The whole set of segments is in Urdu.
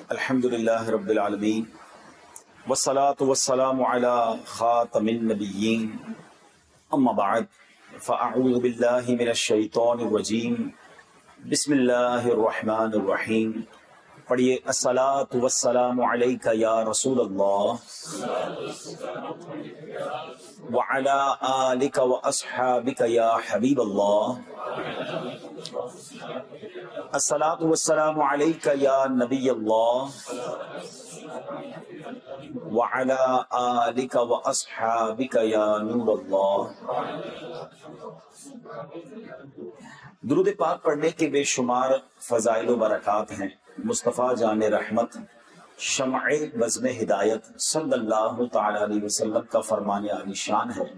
الحمدللہ رب العالمین والصلاة والسلام علی خاتم النبیین اما بعد فاعوذ باللہ من الشیطان الرجیم بسم اللہ الرحمن الرحیم. پڑھیے الصلاۃ والسلام علیک یا رسول اللہ وعلی آلک واصحابک یا حبیب اللہ. الصلاۃ والسلام علیک یا نبی اللہ وعلی آلک واصحابک یا نور اللہ. درود پاک پڑھنے کے بے شمار فضائل و برکات ہیں. مصطفیٰ جان رحمت شمع بزم ہدایت صلی اللہ تعالی علیہ وسلم کا فرمان عالی شان ہے،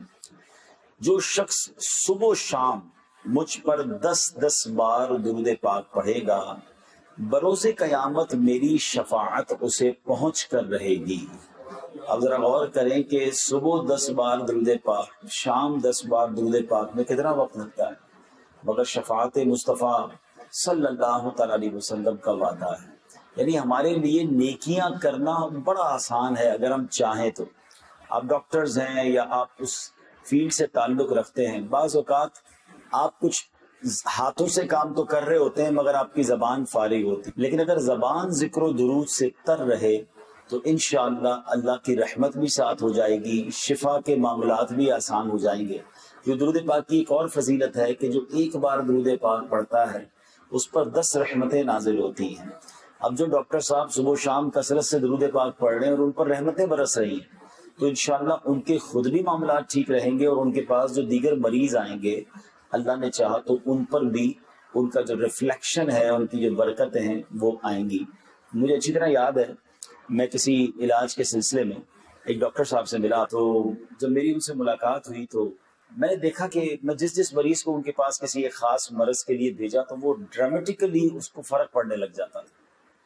جو شخص صبح و شام مجھ پر 10 بار درود پاک پڑھے گا، بروز قیامت میری شفاعت اسے پہنچ کر رہے گی. اب ذرا غور کریں کہ صبح 10 بار درود پاک، شام 10 بار درود پاک میں کتنا وقت لگتا ہے، مگر شفاعت مصطفیٰ صلی اللہ تعالی علیہ وسلم کا وعدہ ہے. یعنی ہمارے لیے نیکیاں کرنا بڑا آسان ہے اگر ہم چاہیں تو. آپ ڈاکٹرز ہیں یا آپ اس فیلڈ سے تعلق رکھتے ہیں، بعض اوقات آپ کچھ ہاتھوں سے کام تو کر رہے ہوتے ہیں مگر آپ کی زبان فارغ ہوتی، لیکن اگر زبان ذکر و درود سے تر رہے تو انشاءاللہ اللہ کی رحمت بھی ساتھ ہو جائے گی، شفا کے معاملات بھی آسان ہو جائیں گے. جو درود پاک کی ایک اور فضیلت ہے کہ جو ایک بار درود پاک پڑھتا ہے اس پر 10 رحمتیں نازل ہوتی ہیں. اب جو ڈاکٹر صاحب صبح شام کثرت سے درود پاک پڑھ رہے ہیں اور ان پر رحمتیں برس رہی ہیں، تو انشاءاللہ ان کے خود بھی معاملات ٹھیک رہیں گے، اور ان کے پاس جو دیگر مریض آئیں گے اللہ نے چاہا تو ان پر بھی ان کا جو ریفلیکشن ہے، ان کی جو برکتیں ہیں وہ آئیں گی. مجھے اچھی طرح یاد ہے، میں کسی علاج کے سلسلے میں ایک ڈاکٹر صاحب سے ملا، تو جب میری ان سے ملاقات ہوئی تو میں نے دیکھا کہ میں جس مریض کو ان کے پاس کسی ایک خاص مرض کے لیے بھیجا تو وہ ڈرامیٹیکلی اس کو فرق پڑنے لگ جاتا تھا.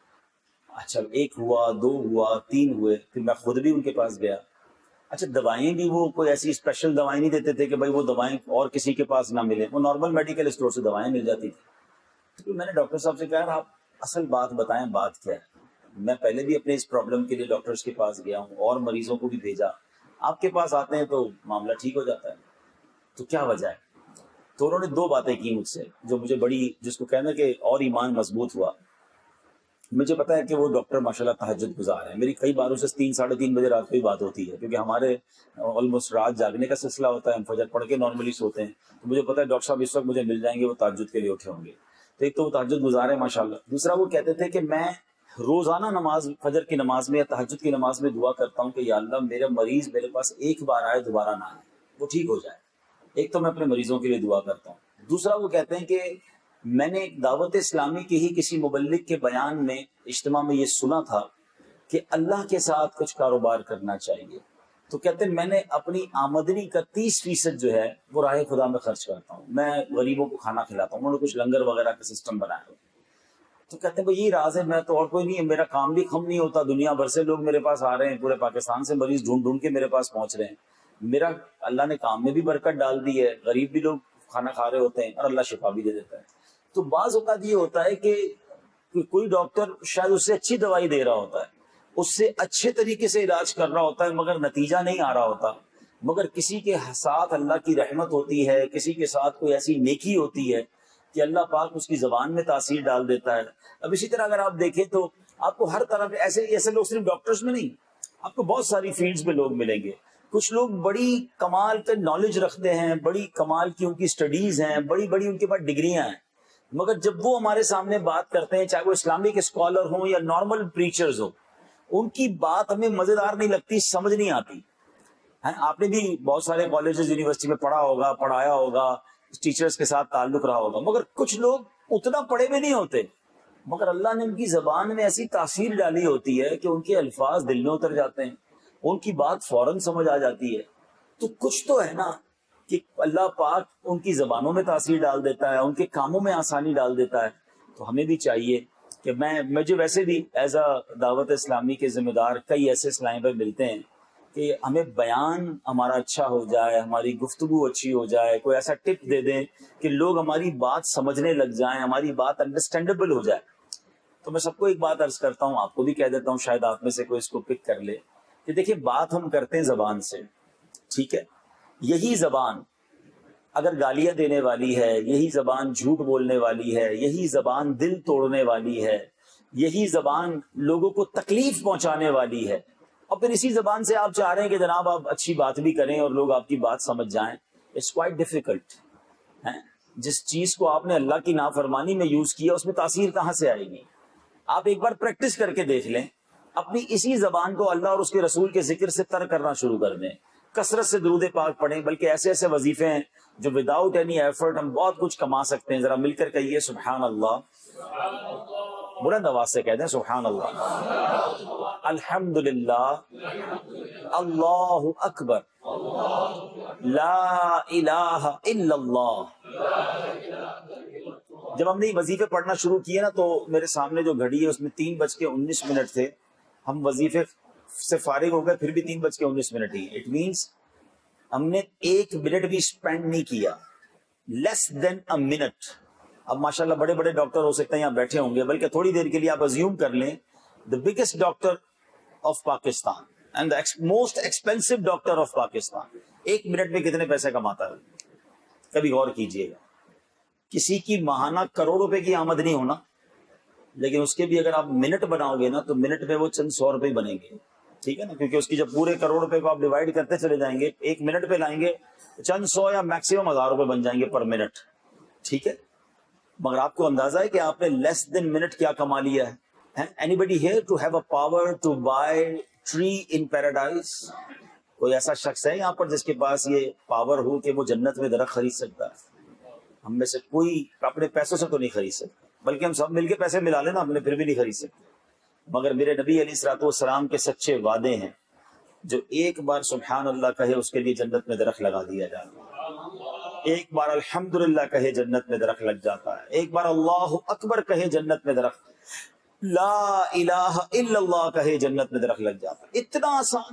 اچھا 1 ہوا، 2 ہوا، 3 ہوئے، پھر میں خود بھی ان کے پاس گیا. اچھا دوائیں بھی وہ کوئی ایسی اسپیشل دوائیں نہیں دیتے تھے کہ بھائی وہ دوائیں اور کسی کے پاس نہ ملے، وہ نارمل میڈیکل اسٹور سے دوائیں مل جاتی تھی. تو میں نے ڈاکٹر صاحب سے کہا آپ اصل بات بتائیں، بات کیا ہے. میں پہلے بھی اپنے اس پرابلم کے لیے ڈاکٹرز کے پاس گیا ہوں اور مریضوں کو بھی بھیجا، آپ کے پاس آتے ہیں تو معاملہ ٹھیک ہو جاتا ہے، تو کیا وجہ ہے؟ تو انہوں نے 2 باتیں کی مجھ سے جو مجھے بڑی، جس کو کہنا کہ اور ایمان مضبوط ہوا. مجھے پتا ہے کہ وہ ڈاکٹر ماشاءاللہ تہجد گزار ہیں. میری کئی باروں سے 3 ساڑھے 3 بجے رات کو ہی بات ہوتی ہے، کیونکہ ہمارے آلموسٹ رات جاگنے کا سلسلہ ہوتا ہے، ہم فجر پڑھ کے نارملی سوتے ہیں. تو مجھے پتا ہے ڈاکٹر صاحب اس وقت مجھے مل جائیں گے، وہ تہجد کے لیے اٹھے ہوں گے. تو ایک تو وہ تہجد گزار ہیں ماشاءاللہ. دوسرا وہ کہتے تھے کہ میں روزانہ نماز، فجر کی نماز میں یا تہجد کی نماز میں دعا کرتا ہوں کہ یا اللہ میرا مریض میرے پاس ایک بار آئے دوبارہ نہ آئے، وہ ٹھیک ہو جائے. ایک تو میں اپنے مریضوں کے لیے دعا کرتا ہوں. دوسرا وہ کہتے ہیں کہ میں نے ایک دعوت اسلامی کی ہی کسی مبلغ کے بیان میں اجتماع میں یہ سنا تھا کہ اللہ کے ساتھ کچھ کاروبار کرنا چاہیے. تو کہتے ہیں میں نے اپنی آمدنی کا 30% جو ہے وہ راہ خدا میں خرچ کرتا ہوں، میں غریبوں کو کھانا کھلاتا ہوں. انہوں نے کچھ لنگر وغیرہ کا سسٹم بنایا. تو کہتے ہیں بھائی یہ راز ہے، میں تو اور کوئی نہیں ہے، میرا کام بھی کم نہیں ہوتا، دنیا بھر سے لوگ میرے پاس آ رہے ہیں، پورے پاکستان سے مریض ڈھونڈ کے میرے پاس پہنچ رہے ہیں. میرا اللہ نے کام میں بھی برکت ڈال دی ہے، غریب بھی لوگ کھانا کھا رہے ہوتے ہیں اور اللہ شفا بھی دے دیتا ہے. تو بعض اوقات یہ ہوتا ہے کہ کوئی ڈاکٹر شاید اس سے اچھی دوائی دے رہا ہوتا ہے، اس سے اچھے طریقے سے علاج کر رہا ہوتا ہے، مگر نتیجہ نہیں آ رہا ہوتا. مگر کسی کے ساتھ اللہ کی رحمت ہوتی ہے، کسی کے ساتھ کوئی ایسی نیکی ہوتی ہے کہ اللہ پاک اس کی زبان میں تاثیر ڈال دیتا ہے. اب اسی طرح اگر آپ دیکھیں تو آپ کو ہر طرح ایسے لوگ صرف ڈاکٹرز میں نہیں، آپ کو بہت ساری فیلڈز میں لوگ ملیں گے. کچھ لوگ بڑی کمال کا نالج رکھتے ہیں، بڑی کمال کی ان کی سٹڈیز ہیں، بڑی ان کے پاس ڈگریاں ہیں، مگر جب وہ ہمارے سامنے بات کرتے ہیں، چاہے وہ اسلامک اسکالر ہوں یا نارمل پریچرز ہوں، ان کی بات ہمیں مزیدار نہیں لگتی، سمجھ نہیں آتی. آپ نے بھی بہت سارے کالجز یونیورسٹی میں پڑھا ہوگا، پڑھایا ہوگا، ٹیچرز کے ساتھ تعلق رہا ہوگا، مگر کچھ لوگ اتنا پڑھے بھی نہیں ہوتے، مگر اللہ نے ان کی زبان میں ایسی تاثیر ڈالی ہوتی ہے کہ ان کے الفاظ دل میں اتر جاتے ہیں، ان کی بات فوراً سمجھ آ جاتی ہے. تو کچھ تو ہے نا کہ اللہ پاک ان کی زبانوں میں تاثیر ڈال دیتا ہے، ان کے کاموں میں آسانی ڈال دیتا ہے. تو ہمیں بھی چاہیے کہ مجھے ویسے بھی ایز اے دعوت اسلامی کے ذمہ دار کئی ایسے اسلام پر ملتے ہیں کہ ہمیں بیان ہمارا اچھا ہو جائے، ہماری گفتگو اچھی ہو جائے، کوئی ایسا ٹپ دے دیں کہ لوگ ہماری بات سمجھنے لگ جائیں، ہماری بات انڈرسٹینڈیبل ہو جائے. تو میں سب کو ایک بات عرض کرتا ہوں، آپ کو بھی کہہ دیتا ہوں، شاید آپ میں سے کوئی اس کو پک کر لے، کہ دیکھیے بات ہم کرتے ہیں زبان سے، ٹھیک ہے، یہی زبان اگر گالیاں دینے والی ہے، یہی زبان جھوٹ بولنے والی ہے، یہی زبان دل توڑنے والی ہے، یہی زبان لوگوں کو تکلیف پہنچانے والی ہے، اور پھر اسی زبان سے آپ چاہ رہے ہیں کہ جناب آپ اچھی بات بھی کریں اور لوگ آپ کی بات سمجھ جائیں، اٹس کوائٹ ڈیفیکلٹ. جس چیز کو آپ نے اللہ کی نافرمانی میں یوز کیا اس میں تاثیر کہاں سے آئے گی؟ آپ ایک بار پریکٹس کر کے دیکھ لیں، اپنی اسی زبان کو اللہ اور اس کے رسول کے ذکر سے تر کرنا شروع کر دیں، کثرت سے درود پاک پڑھیں، بلکہ ایسے ایسے وظیفے ہیں جو وداؤٹ اینی ایفرٹ ہم بہت کچھ کما سکتے ہیں. ذرا مل کر کہیے سبحان اللہ، بلند آواز سے کہہ دیں سبحان اللہ، الحمد للہ، اللہ اکبر، لا الہ الا اللہ. جب ہم نے وظیفے پڑھنا شروع کیے نا تو میرے سامنے جو گھڑی ہے اس میں 3:19 تھے. ہم وظیفے سے فارغ ہو گئے پھر بھی 3:19 ہی. اٹ مینس ہم نے 1 منٹ بھی اسپینڈ نہیں کیا، لیس دین اے منٹ. اب ماشاءاللہ بڑے بڑے ڈاکٹر ہو سکتے ہیں یہاں بیٹھے ہوں گے، بلکہ تھوڑی دیر کے لیے آپ ازیوم کر لیں the biggest doctor of Pakistan and the most expensive doctor of Pakistan 1 minute میں کتنے پیسے کماتا ہے؟ کبھی غور کیجئے گا. کسی کی ماہانہ کروڑ روپے کی آمد نہیں ہونا، لیکن اس کے بھی اگر آپ منٹ بناؤ گے نا تو منٹ میں وہ چند 100 روپے بنیں گے، ٹھیک ہے نا، کیونکہ اس کی جب پورے کروڑ روپے کو آپ ڈیوائڈ کرتے چلے جائیں گے 1 منٹ پہ لائیں گے تو چند 100 یا میکسیمم 1000 روپے بن جائیں گے پر منٹ، ٹھیک ہے. مگر آپ کو اندازہ ہے کہ آپ نے لیس دین منٹ کیا کما لیا ہے؟ Anybody here to have a power to buy tree in paradise? کوئی ایسا شخص ہے یہاں پر جس کے پاس یہ پاور ہو کہ وہ جنت میں درخت خرید سکتا ہے؟ ہم میں سے کوئی اپنے پیسوں سے تو نہیں خرید سکتا، بلکہ ہم سب مل کے پیسے ملا لینا اپنے پھر بھی نہیں خرید سکتے. مگر میرے نبی علیہ الصلوۃ والسلام کے سچے وعدے ہیں، جو ایک بار سبحان اللہ کہے اس کے لیے جنت میں درخت لگا دیا جاتا ہے، ایک بار الحمدللہ کہے جنت میں درخت لگ جاتا ہے، ایک بار اللہ اکبر کہے جنت میں درخت، لا الہ الا اللہ کہے جنت میں درخت لگ جاتا ہے. اتنا آسان.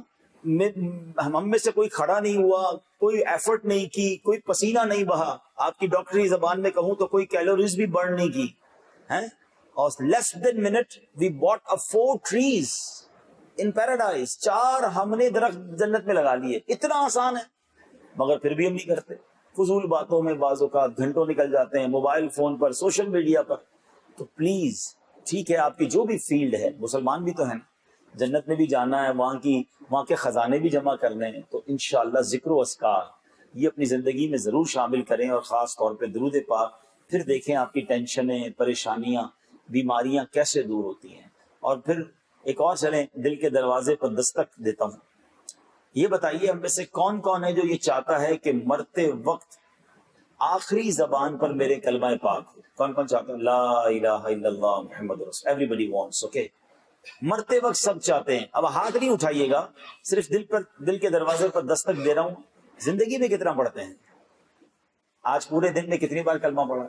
ہم میں سے کوئی کھڑا نہیں ہوا، کوئی ایفرٹ نہیں کی، کوئی پسینہ نہیں بہا، آپ کی ڈاکٹری زبان میں کہوں تو کوئی کیلوریز بھی برن نہیں کی ہیں، اور less than minute we bought up 4 trees in paradise. 4 ہم نے درخت جنت میں لگا لیے. اتنا آسان ہے، مگر پھر بھی ہم نہیں کرتے. فضول باتوں میں بعض اوقات گھنٹوں نکل جاتے ہیں، موبائل فون پر، سوشل میڈیا پر. تو پلیز ٹھیک ہے آپ کی جو بھی فیلڈ ہے، مسلمان بھی تو ہیں، جنت میں بھی جانا ہے، وہاں کے خزانے بھی جمع کرنے ہیں، تو انشاءاللہ ذکر و اذکار یہ اپنی زندگی میں ضرور شامل کریں، اور خاص طور پہ درود پاک. پھر دیکھیں آپ کی ٹینشنیں، پریشانیاں، بیماریاں کیسے دور ہوتی ہیں. اور پھر ایک اور چلیں، دل کے دروازے پر دستک دیتا ہوں. یہ بتائیے ہم میں سے کون کون ہے جو یہ چاہتا ہے کہ مرتے وقت آخری زبان پر میرے کلمہ پاک ہو؟ کون کون چاہتا ہے؟ لا الہ الا اللہ محمد رسول. Everybody wants, okay. مرتے وقت سب چاہتے ہیں. اب ہاتھ نہیں اٹھائیے گا، صرف دل کے دروازے پر دستک دے رہا ہوں. زندگی میں کتنا پڑھتے ہیں؟ آج پورے دن میں کتنی بار کلمہ پڑھا؟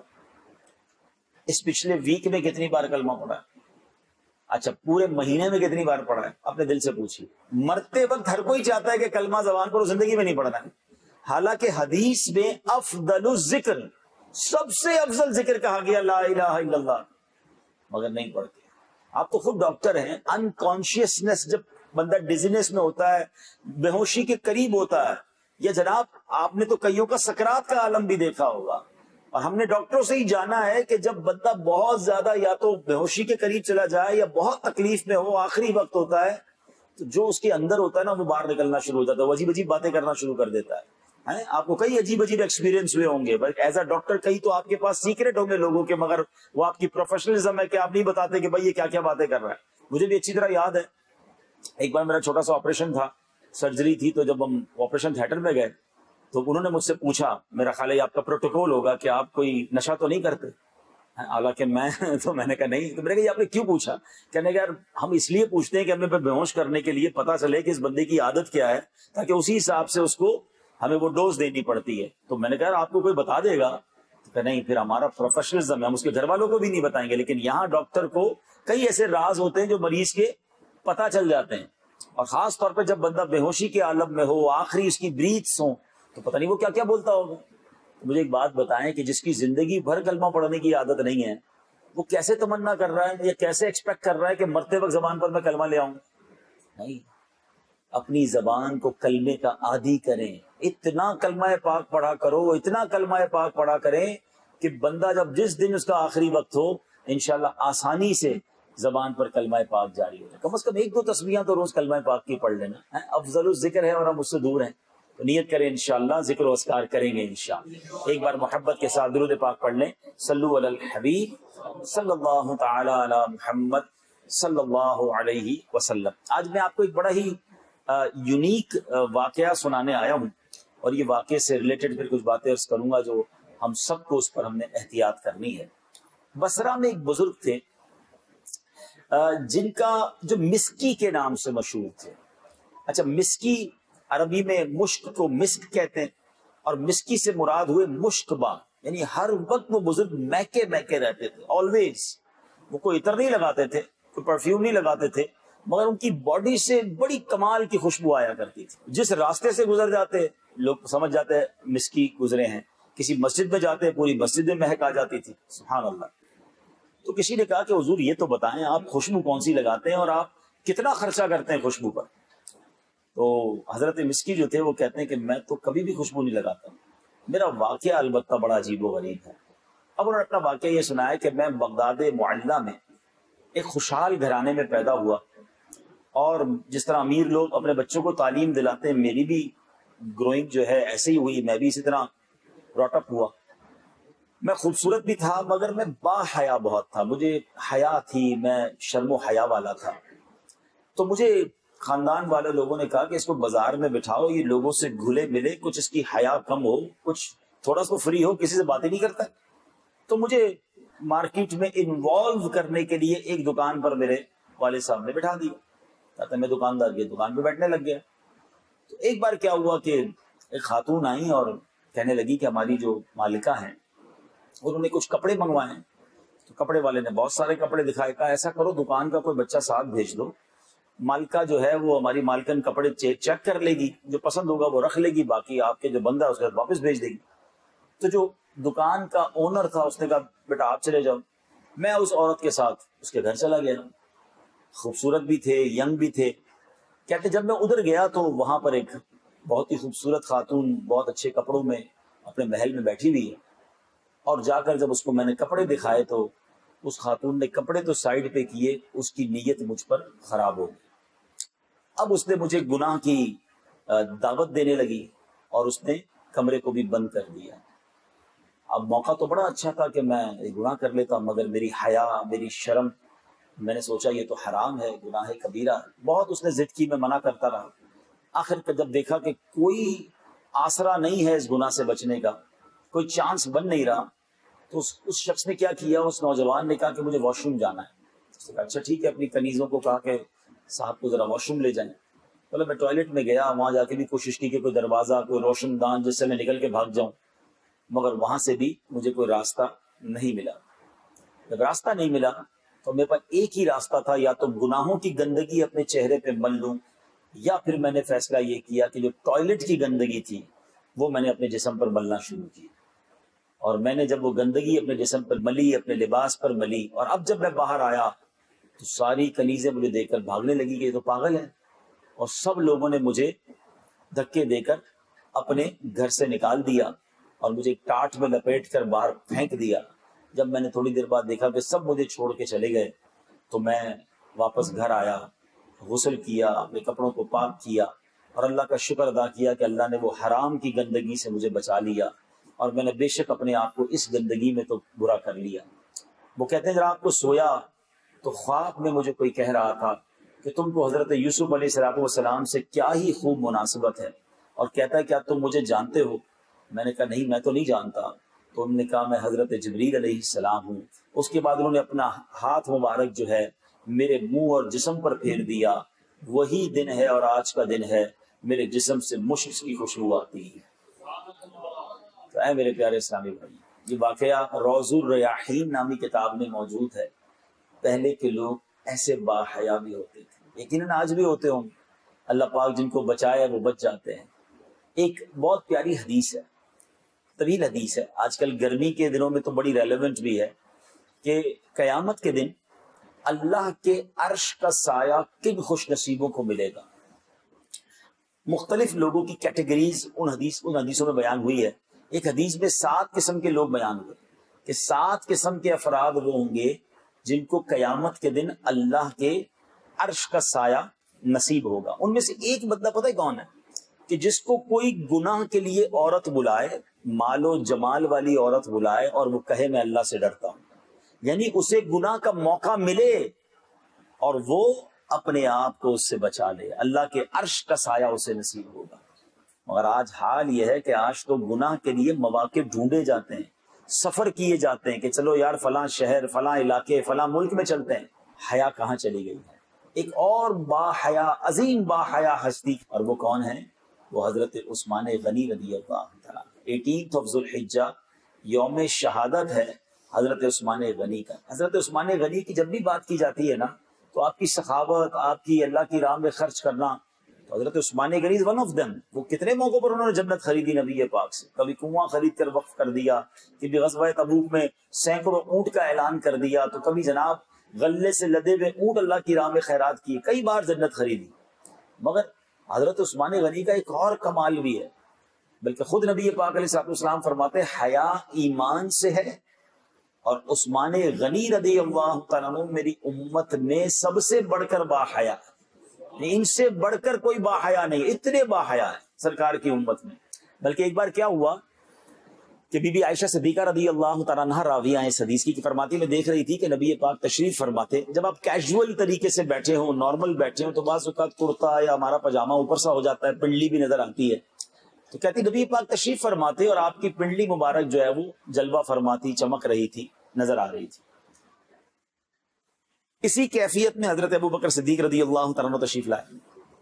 اس پچھلے ویک میں کتنی بار کلمہ پڑھا؟ اچھا پورے مہینے میں کتنی بار پڑھا ہے؟ اپنے دل سے پوچھیے. مرتے وقت ہر کوئی چاہتا ہے کہ کلمہ زبان پر زندگی میں نہیں پڑھنا ہے. حالانکہ حدیث میں افضل الذکر، سب سے افضل ذکر کہا گیا لا الہ الا اللہ، مگر نہیں پڑھتے. آپ تو خود ڈاکٹر ہیں. انکانشیسنس، جب بندہ ڈیزینس میں ہوتا ہے، بے ہوشی کے قریب ہوتا ہے، یا جناب آپ نے تو کئیوں کا سکرات کا عالم بھی دیکھا ہوگا، اور ہم نے ڈاکٹروں سے ہی جانا ہے کہ جب بندہ بہت زیادہ یا تو بے ہوشی کے قریب چلا جائے یا بہت تکلیف میں ہو، آخری وقت ہوتا ہے، تو جو اس کے اندر ہوتا ہے نا وہ باہر نکلنا شروع ہو جاتا ہے، وہ عجیب عجیب باتیں کرنا شروع کر دیتا ہے. آپ کو کئی عجیب عجیب ایکسپیرینس ہوئے ہوں گے، بٹ ایز اے ڈاکٹر کئی تو آپ کے پاس سیکرٹ ہوں گے لوگوں کے، مگر وہ آپ کی پروفیشنلزم ہے کہ آپ نہیں بتاتے کہ بھائی یہ کیا کیا باتیں کر رہا ہے. مجھے بھی اچھی طرح یاد ہے، ایک بار میرا چھوٹا سا آپریشن تھا، سرجری تھی، تو جب ہم آپریشن تھیٹر میں گئے تو انہوں نے مجھ سے پوچھا، میرا خیال ہے آپ کا پروٹوکول ہوگا کہ آپ کوئی نشہ تو نہیں کرتے؟ حالانکہ میں نے کہا نہیں. تو میں نے کہا یہ آپ نے کیوں پوچھا؟ کہنے کہ یار ہم اس لیے پوچھتے ہیں کہ ہمیں بے ہوش کرنے کے لیے پتا چلے کہ اس بندے کی عادت کیا ہے، تاکہ اسی حساب سے اس کو ہمیں وہ ڈوز دینی پڑتی ہے. تو میں نے کہا آپ کو کوئی بتا دے گا؟ کہ نہیں، پھر ہمارا پروفیشنلزم ہے، ہم اس کے گھر والوں کو بھی نہیں بتائیں گے. لیکن یہاں ڈاکٹر کو کئی ایسے راز ہوتے ہیں جو مریض کے پتہ چل جاتے ہیں، اور خاص طور پہ جب بندہ بے ہوشی کے عالم میں ہو، آخری اس کی بریتھس ہوں، تو پتہ نہیں وہ کیا کیا بولتا ہوگا. مجھے ایک بات بتائیں کہ جس کی زندگی بھر کلمہ پڑھنے کی عادت نہیں ہے، وہ کیسے تمنا کر رہا ہے یا کیسے ایکسپیکٹ کر رہا ہے کہ مرتے وقت زبان پر میں کلمہ لے آؤں؟ نہیں، اپنی زبان کو کلمے کا عادی کریں، اتنا کلمہ پاک پڑھا کرو، اتنا کلمہ پاک پڑھا کریں کہ بندہ جب جس دن اس کا آخری وقت ہو انشاءاللہ آسانی سے زبان پر کلمہ پاک جاری ہو جائے۔ کم از کم 1-2 تسبیحاں تو روز کلمہ پاک کی پڑھ لینا، افضل الذکر ہے اور ہم اس سے دور ہیں، تو نیت کریں انشاءاللہ ذکر و اذکار کریں گے انشاءاللہ۔ ایک بار محبت کے ساتھ درود پاک پڑھ لیں، صلو علی الحبیب صلی اللہ تعالی علی محمد صلی اللہ علیہ وسلم۔ آج میں آپ کو ایک بڑا ہی یونیک واقعہ سنانے آیا ہوں، اور یہ واقعے سے ریلیٹڈ پھر کچھ باتیں عرض کروں گا جو ہم سب کو اس پر ہم نے احتیاط کرنی ہے۔ بصرہ میں ایک بزرگ تھے جن کا جو مسکی کے نام سے مشہور تھے۔ اچھا، مسکی عربی میں مشک کو مسک کہتے ہیں، اور مسکی سے مراد ہوئے مشک باغ، یعنی ہر وقت وہ بزرگ مہکے مہکے رہتے تھے، آلویز۔ وہ کوئی عطر نہیں لگاتے تھے، کوئی پرفیوم نہیں لگاتے تھے، مگر ان کی باڈی سے بڑی کمال کی خوشبو آیا کرتی تھی۔ جس راستے سے گزر جاتے لوگ سمجھ جاتے ہیں مسکی گزرے ہیں، کسی مسجد میں جاتے پوری مسجد میں مہک آ جاتی تھی، سبحان اللہ۔ تو کسی نے کہا کہ حضور یہ تو بتائیں آپ خوشبو کون سی لگاتے ہیں اور آپ کتنا خرچہ کرتے ہیں خوشبو پر؟ تو حضرت مسکی جو تھے وہ کہتے ہیں کہ میں تو کبھی بھی خوشبو نہیں لگاتا، میرا واقعہ البتہ بڑا عجیب و غریب ہے۔ اب انہوں نے اپنا واقعہ یہ سنایا کہ میں بغداد معلّہ میں ایک خوشحال گھرانے میں پیدا ہوا، اور جس طرح امیر لوگ اپنے بچوں کو تعلیم دلاتے ہیں میری بھی گروئنگ جو ہے ایسے ہی ہوئی، میں بھی اسی طرح براٹ اپ ہوا۔ میں خوبصورت بھی تھا مگر میں با حیا بہت تھا، مجھے حیا تھی، میں شرم و حیا والا تھا۔ تو مجھے خاندان والے لوگوں نے کہا کہ اس کو بازار میں بٹھاؤ، یہ لوگوں سے گھلے ملے، کچھ اس کی حیا کم ہو، کچھ تھوڑا سا فری ہو، کسی سے باتیں نہیں کرتا۔ تو مجھے مارکیٹ میں انوالو کرنے کے لیے ایک دکان پر میرے والد صاحب نے بٹھا دیا، کہتا میں دکاندار کی دکان پہ بیٹھنے لگ گیا۔ تو ایک بار کیا ہوا کہ ایک خاتون آئی اور کہنے لگی کہ ہماری جو مالکہ ہیں انہوں نے کچھ کپڑے منگوائے ہیں۔ تو کپڑے والے نے بہت سارے کپڑے دکھائے، کہا ایسا کرو دکان کا کوئی بچہ ساتھ بھیج دو، مالکہ جو ہے وہ ہماری مالکن کپڑے چیک کر لے گی، جو پسند ہوگا وہ رکھ لے گی، باقی آپ کے جو بندہ ہے اس کے بعد واپس بھیج دے گی۔ تو جو دکان کا اونر تھا اس نے کہا بیٹا آپ چلے جاؤ۔ میں اس عورت کے ساتھ اس کے گھر چلا گیا، خوبصورت بھی تھے، ینگ بھی تھے۔ کہتے جب میں ادھر گیا تو وہاں پر ایک بہت ہی خوبصورت خاتون بہت اچھے کپڑوں میں اپنے محل میں بیٹھی ہوئی ہے، اور جا کر جب اس کو میں نے کپڑے دکھائے تو اس خاتون نے کپڑے تو سائڈ پہ کیے، اس کی نیت مجھ پر خراب ہو گئی۔ اب اس نے مجھے گناہ کی دعوت دینے لگی اور اس نے کمرے کو بھی بند کر دیا۔ اب موقع تو بڑا اچھا تھا کہ میں گناہ کر لیتا، مگر میری حیا، میری شرم، میں نے سوچا یہ تو حرام ہے، گناہ کبیرہ ہے۔ بہت اس نے ضد کی، میں منع کرتا رہا۔ آخر کا جب دیکھا کہ کوئی آسرا نہیں ہے اس گناہ سے بچنے کا، کوئی چانس بن نہیں رہا، تو اس شخص نے کیا کیا، اس نوجوان نے کہا کہ مجھے واش روم جانا ہے۔ اس نے کہا اچھا ٹھیک ہے، اپنی کنیزوں کو کہا کہ صاحب کو ذرا واش روم لے جائیں۔ بولے میں ٹوائلٹ میں گیا، وہاں جا کے بھی کوشش کی کہ کوئی دروازہ، کوئی روشن دان جس سے میں نکل کے بھاگ جاؤں، مگر وہاں سے بھی مجھے کوئی راستہ نہیں ملا۔ جب راستہ نہیں ملا تو میرے پاس ایک ہی راستہ تھا، یا تو گناہوں کی گندگی اپنے چہرے پہ مل لوں، یا پھر میں نے فیصلہ یہ کیا کہ جو ٹوائلٹ کی گندگی تھی وہ میں نے اپنے جسم پر ملنا شروع کی۔ اور میں نے جب وہ گندگی اپنے جسم پر ملی، اپنے لباس پر ملی، اور اب جب میں باہر آیا تو ساری کنیزیں مجھے دیکھ کر بھاگنے لگی کہ یہ تو پاگل ہے، اور سب لوگوں نے مجھے دھکے دے کر اپنے گھر سے نکال دیا اور مجھے ٹاٹ میں لپیٹ کر باہر پھینک دیا۔ جب میں نے تھوڑی دیر بعد دیکھا کہ سب مجھے چھوڑ کے چلے گئے تو میں واپس گھر آیا، غسل کیا، اپنے کپڑوں کو پاک کیا اور اللہ کا شکر ادا کیا کہ اللہ نے وہ حرام کی گندگی سے مجھے بچا لیا، اور میں نے بے شک اپنے آپ کو اس گندگی میں تو برا کر لیا۔ وہ کہتے ہیں رات کو سویا تو خواب میں مجھے کوئی کہہ رہا تھا کہ تم کو حضرت یوسف علیہ السلام سے کیا ہی خوب مناسبت ہے، اور کہتا ہے کیا تم مجھے جانتے ہو؟ میں نے کہا نہیں، میں تو نہیں جانتا۔ تو انہوں نے کہا میں حضرت جبریل علیہ السلام ہوں۔ اس کے بعد انہوں نے اپنا ہاتھ مبارک جو ہے میرے منہ اور جسم پر پھیر دیا۔ وہی دن ہے اور آج کا دن ہے، میرے جسم سے مشک کی خوشبو آتی ہے۔ تو اے میرے پیارے اسلامی بھائی، یہ واقعہ روض الریاحین نامی کتاب میں موجود ہے۔ پہلے کے لوگ ایسے با حیا بھی ہوتے تھے، یقیناً آج بھی ہوتے ہوں، اللہ پاک جن کو بچائے وہ بچ جاتے ہیں۔ ایک بہت پیاری حدیث ہے، طویل حدیث ہے، آج کل گرمی کے دنوں میں تو بڑی ریلیونٹ بھی ہے، کہ قیامت کے دن اللہ کے عرش کا سایہ کن خوش نصیبوں کو ملے گا. مختلف لوگوں کی کیٹیگریز ان حدیثوں میں بیان ہوئی ہے. ایک حدیث میں 7 قسم کے لوگ بیان ہوئے کہ 7 قسم کے افراد وہ ہوں گے جن کو قیامت کے دن اللہ کے عرش کا سایہ نصیب ہوگا. ان میں سے ایک بندہ پتہ ہے کون ہے؟ کہ جس کو کوئی گناہ کے لیے عورت بلائے، مال و جمال والی عورت بلائے، اور وہ کہے میں اللہ سے ڈرتا ہوں. یعنی اسے گناہ کا موقع ملے اور وہ اپنے آپ کو اس سے بچا لے، اللہ کے عرش کا سایہ اسے نصیب ہوگا. مگر آج حال یہ ہے کہ آج تو گناہ کے لیے مواقع ڈھونڈے جاتے ہیں، سفر کیے جاتے ہیں کہ چلو یار فلاں شہر، فلاں علاقے، فلاں ملک میں چلتے ہیں. حیا کہاں چلی گئی ہے؟ ایک اور با حیا، عظیم با حیا ہستی، اور وہ کون ہے؟ وہ حضرت عثمان غنی رضی اللہ تعالیٰ. 18 ذو الحجہ یوم شہادت ہے حضرت عثمان غنی کا. حضرت عثمان غنی کی جب بھی بات کی جاتی ہے نا تو آپ کی سخاوت، آپ کی اللہ کی راہ میں خرچ کرنا، تو حضرت عثمان غنی ون آف دم. وہ کتنے موقعوں پر انہوں نے جنت خریدی نبی پاک سے. کبھی کنواں خرید کر وقف کر دیا، کبھی غزوہ تبوک میں سینکڑوں اونٹ کا اعلان کر دیا، تو کبھی جناب غلے سے لدے ہوئے اونٹ اللہ کی راہ میں خیرات کیے، کئی بار جنت خریدی. مگر حضرت عثمان غنی کا ایک اور کمال بھی ہے، بلکہ خود نبی پاک علیہ السلام فرماتے ہیں حیا ایمان سے ہے، اور عثمان غنی رضی اللہ تعالیٰ عنہ میری امت میں سب سے بڑھ کر با حیا، ان سے بڑھ کر کوئی با حیا نہیں، اتنے با حیا ہے سرکار کی امت میں. بلکہ ایک بار کیا ہوا کہ بی بی عائشہ صدیقہ رضی اللہ تعالیٰ عنہا راویہ اس حدیث کی فرماتی میں دیکھ رہی تھی کہ نبی پاک تشریف فرماتے، جب آپ کیجول طریقے سے بیٹھے ہوں، نارمل بیٹھے ہوں، تو بعض اوقات کرتا یا ہمارا پاجامہ اوپر سا ہو جاتا ہے، پنڈلی بھی نظر آتی ہے. تو کہتی نبی پاک تشریف فرماتے اور آپ کی پنڈلی مبارک جو ہے وہ جلوہ فرماتی، چمک رہی تھی، نظر آ رہی تھی. اسی کیفیت میں حضرت ابو بکر صدیق رضی اللہ تعالیٰ عنہ تشریف لائے.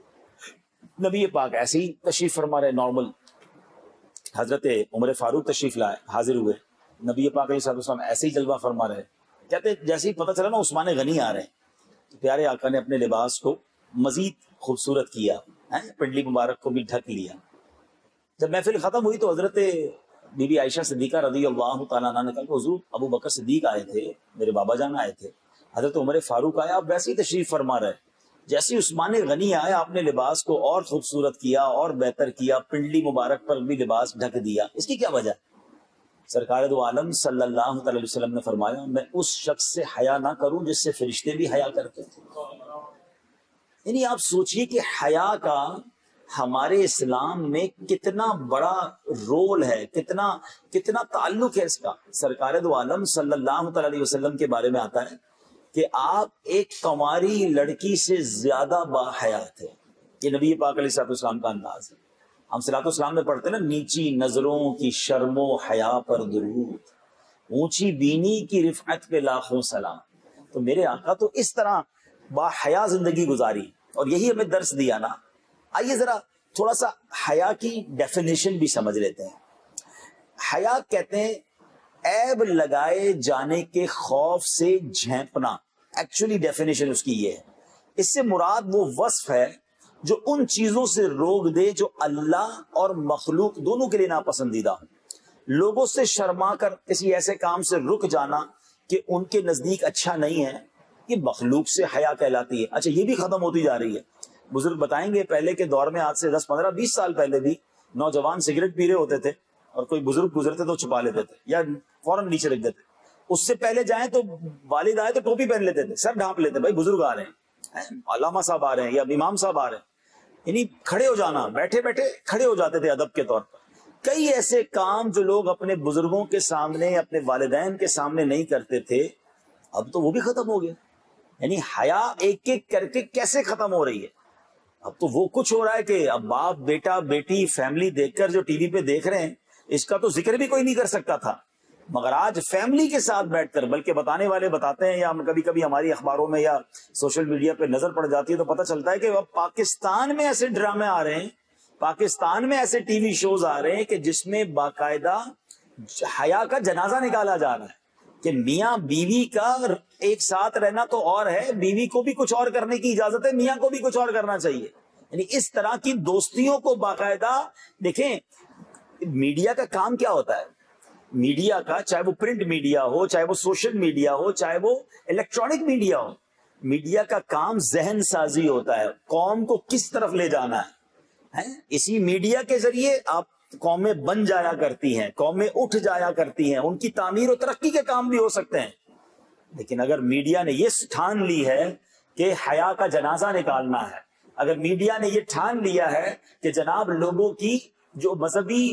نبی پاک ایسے ہی تشریف فرما رہے نارمل. حضرت عمر فاروق تشریف لائے، حاضر ہوئے. نبی پاک علیہ السلام ایسے ہی جلوہ فرما رہے. کہتے جیسے ہی پتہ چلا نا عثمان غنی آ رہے ہیں، تو پیارے آقا نے اپنے لباس کو مزید خوبصورت کیا، پنڈلی مبارک کو بھی ڈھک لیا. جب محفل ختم ہوئی تو حضرت بی بی عائشہ صدیقہ رضی اللہ تعالیٰ عنہ نے کہا کہ حضور ابو بکر صدیق آئے تھے، میرے بابا جان آئے تھے، حضرت عمر فاروق آیا، آپ ویسے ہی تشریف فرما رہے. جیسے عثمان غنی آئے آپ نے لباس کو اور خوبصورت کیا اور بہتر کیا، پنڈلی مبارک پر بھی لباس ڈھک دیا. اس کی کیا وجہ؟ سرکار دو عالم صلی اللہ علیہ وسلم نے فرمایا میں اس شخص سے حیا نہ کروں جس سے فرشتے بھی حیا کرتے تھے. یعنی آپ سوچئے کہ حیا کا ہمارے اسلام میں کتنا بڑا رول ہے، کتنا تعلق ہے اس کا. سرکار دو عالم صلی اللہ علیہ وسلم کے بارے میں آتا ہے کہ آپ ایک کنواری لڑکی سے زیادہ با حیا تھے. یہ نبی پاک علیہ السلام کا انداز ہے. ہم صلاۃ والسلام میں پڑھتے ہیں نا، نیچی نظروں کی شرم و حیا پر درود، اونچی بینی کی رفعت پہ لاکھوں سلام. تو میرے آقا تو اس طرح با حیا زندگی گزاری، اور یہی ہمیں درس دیا نا. آئیے ذرا تھوڑا سا حیا کی ڈیفینیشن بھی سمجھ لیتے ہیں. حیا کہتے ہیں عیب لگائے جانے کے خوف سے جھینپنا. ایکچولی ڈیفینیشن اس کی یہ ہے. اس سے مراد وہ وصف ہے جو ان چیزوں سے روک دے جو اللہ اور مخلوق دونوں کے لیے ناپسندیدہ ہوں. لوگوں سے شرما کر کسی ایسے کام سے رک جانا کہ ان کے نزدیک اچھا نہیں ہے، یہ مخلوق سے حیا کہلاتی ہے. اچھا یہ بھی ختم ہوتی جا رہی ہے. بزرگ بتائیں گے پہلے کے دور میں، آج سے 10 15 20 سال پہلے بھی نوجوان سگریٹ پی رہے ہوتے تھے اور کوئی بزرگ گزرتے تو چھپا لیتے تھے یا فوراً نیچے رکھ دیتے. اس سے پہلے جائیں تو والد آئے تو ٹوپی پہن لیتے تھے، سر ڈھانپ لیتے، بھائی بزرگ آ رہے ہیں، علامہ صاحب آ رہے ہیں یا امام صاحب آ رہے ہیں. یعنی کھڑے ہو جانا، بیٹھے بیٹھے کھڑے ہو جاتے تھے ادب کے طور پر. کئی ایسے کام جو لوگ اپنے بزرگوں کے سامنے، اپنے والدین کے سامنے نہیں کرتے تھے، اب تو وہ بھی ختم ہو گیا. یعنی حیا ایک ایک کر کے کیسے ختم ہو رہی ہے. اب تو وہ کچھ ہو رہا ہے کہ اب باپ بیٹا بیٹی فیملی دیکھ کر جو ٹی وی پہ دیکھ رہے ہیں اس کا تو ذکر بھی کوئی نہیں کر سکتا تھا، مگر آج فیملی کے ساتھ بیٹھ کر، بلکہ بتانے والے بتاتے ہیں یا کبھی کبھی ہماری اخباروں میں یا سوشل میڈیا پہ نظر پڑ جاتی ہے تو پتہ چلتا ہے کہ اب پاکستان میں ایسے ڈرامے آ رہے ہیں، پاکستان میں ایسے ٹی وی شوز آ رہے ہیں کہ جس میں باقاعدہ حیا کا جنازہ نکالا جا رہا ہے کہ میاں بیوی کا ایک ساتھ رہنا تو اور ہے، بیوی کو بھی کچھ اور کرنے کی اجازت ہے، میاں کو بھی کچھ اور کرنا چاہیے. یعنی اس طرح کی دوستیوں کو باقاعدہ دیکھیں. میڈیا کا کام کیا ہوتا ہے؟ میڈیا کا، چاہے وہ پرنٹ میڈیا ہو، چاہے وہ سوشل میڈیا ہو، چاہے وہ الیکٹرانک میڈیا ہو، میڈیا کا کام ذہن سازی ہوتا ہے، قوم کو کس طرف لے جانا ہے۔ اسی میڈیا کے ذریعے آپ قومیں بن جایا کرتی ہیں، قومیں اٹھ جایا کرتی ہیں، ان کی تعمیر و ترقی کے کام بھی ہو سکتے ہیں۔ لیکن اگر میڈیا نے یہ ٹھان لی ہے کہ حیا کا جنازہ نکالنا ہے، اگر میڈیا نے یہ ٹھان لیا ہے کہ جناب لوگوں کی جو مذہبی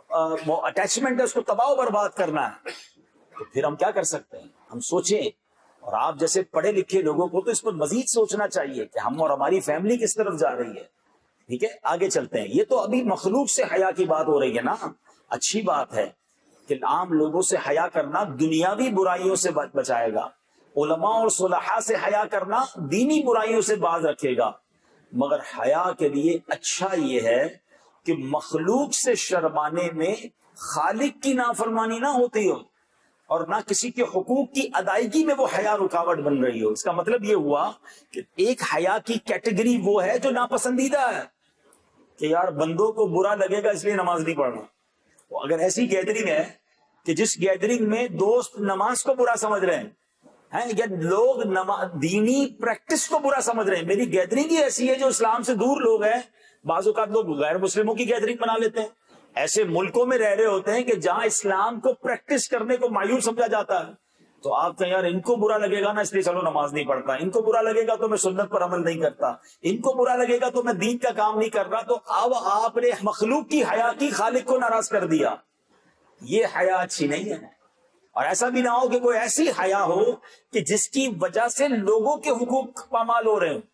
اٹیچمنٹ ہے اس کو تباہ و برباد کرنا ہے، تو پھر ہم کیا کر سکتے ہیں؟ ہم سوچیں، اور آپ جیسے پڑھے لکھے لوگوں کو تو اس پر مزید سوچنا چاہیے کہ ہم اور ہماری فیملی کس طرف جا رہی ہے۔ ٹھیک ہے، آگے چلتے ہیں۔ یہ تو ابھی مخلوق سے حیا کی بات ہو رہی ہے نا، اچھی بات ہے کہ عام لوگوں سے حیا کرنا دنیاوی برائیوں سے بچائے گا، علماء اور صلحاء سے حیا کرنا دینی برائیوں سے باز رکھے گا، مگر حیا کے لیے اچھا یہ ہے کہ مخلوق سے شرمانے میں خالق کی نافرمانی نہ ہوتی ہو، اور نہ کسی کے حقوق کی ادائیگی میں وہ حیا رکاوٹ بن رہی ہو۔ اس کا مطلب یہ ہوا کہ ایک حیا کی کیٹیگری وہ ہے جو ناپسندیدہ ہے، کہ یار بندوں کو برا لگے گا اس لیے نماز نہیں پڑھنا۔ اگر ایسی گیدرنگ ہے کہ جس گیدرنگ میں دوست نماز کو برا سمجھ رہے ہیں یا لوگ دینی پریکٹس کو برا سمجھ رہے ہیں، میری گیدرنگ ہی ایسی ہے جو اسلام سے دور لوگ ہیں، بعض اوقات لوگ غیر مسلموں کی گیدرنگ بنا لیتے ہیں، ایسے ملکوں میں رہ رہے ہوتے ہیں کہ جہاں اسلام کو پریکٹس کرنے کو مایوب سمجھا جاتا ہے، تو آپ کہیں یار ان کو برا لگے گا نا اس لیے چلو نماز نہیں پڑھتا، ان کو برا لگے گا تو میں سنت پر عمل نہیں کرتا، ان کو برا لگے گا تو میں دین کا کام نہیں کر رہا، تو اب آپ نے مخلوق کی حیا کی خالق کو ناراض کر دیا۔ یہ حیا اچھی نہیں ہے، اور ایسا بھی نہ ہو کہ کوئی ایسی حیا ہو کہ جس کی وجہ سے لوگوں کے حقوق پامال ہو رہے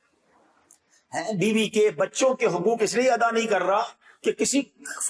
ہیں، بیوی کے بچوں کے حقوق اس لیے ادا نہیں کر رہا کہ کسی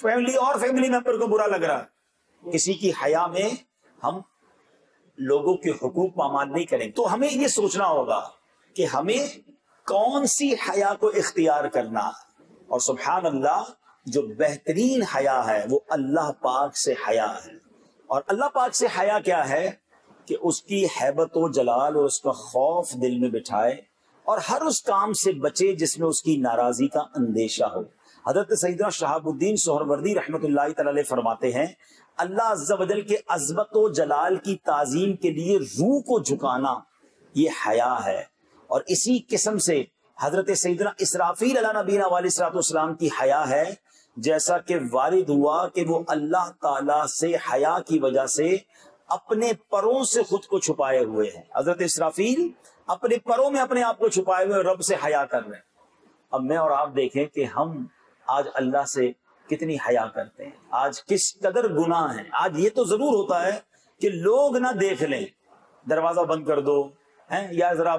فیملی ممبر کو برا لگ رہا ہے۔ کسی کی حیا میں ہم لوگوں کے حقوق پامال نہیں کریں، تو ہمیں یہ سوچنا ہوگا کہ ہمیں کون سی حیا کو اختیار کرنا، اور سبحان اللہ جو بہترین حیا ہے وہ اللہ پاک سے حیا ہے۔ اور اللہ پاک سے حیا کیا ہے کہ اس کی ہیبت و جلال اور اس کا خوف دل میں بٹھائے، اور ہر اس کام سے بچے جس میں اس کی ناراضی کا اندیشہ ہو۔ حضرت سیدنا شہاب الدین سہروردی رحمۃ اللہ تعالی علیہ فرماتے ہیں اللہ عز و جل کے عظمت و جلال کی تعظیم کے لیے روح کو جھکانا یہ حیا ہے، اور اسی قسم سے حضرت سیدنا اسرافیل علیہ نبینا علیہ الصلوۃ والسلام کی حیا ہے، جیسا کہ وارد ہوا کہ وہ اللہ تعالی سے حیا کی وجہ سے اپنے پروں سے خود کو چھپائے ہوئے ہیں۔ حضرت اسرافیل اپنے پروں میں اپنے آپ کو چھپائے ہوئے رب سے حیا کر رہے ہیں۔ اب میں اور آپ دیکھیں کہ ہم آج اللہ سے کتنی حیا کرتے ہیں، آج کس قدر گناہ ہیں۔ آج یہ تو ضرور ہوتا ہے کہ لوگ نہ دیکھ لیں، دروازہ بند کر دو، یا ذرا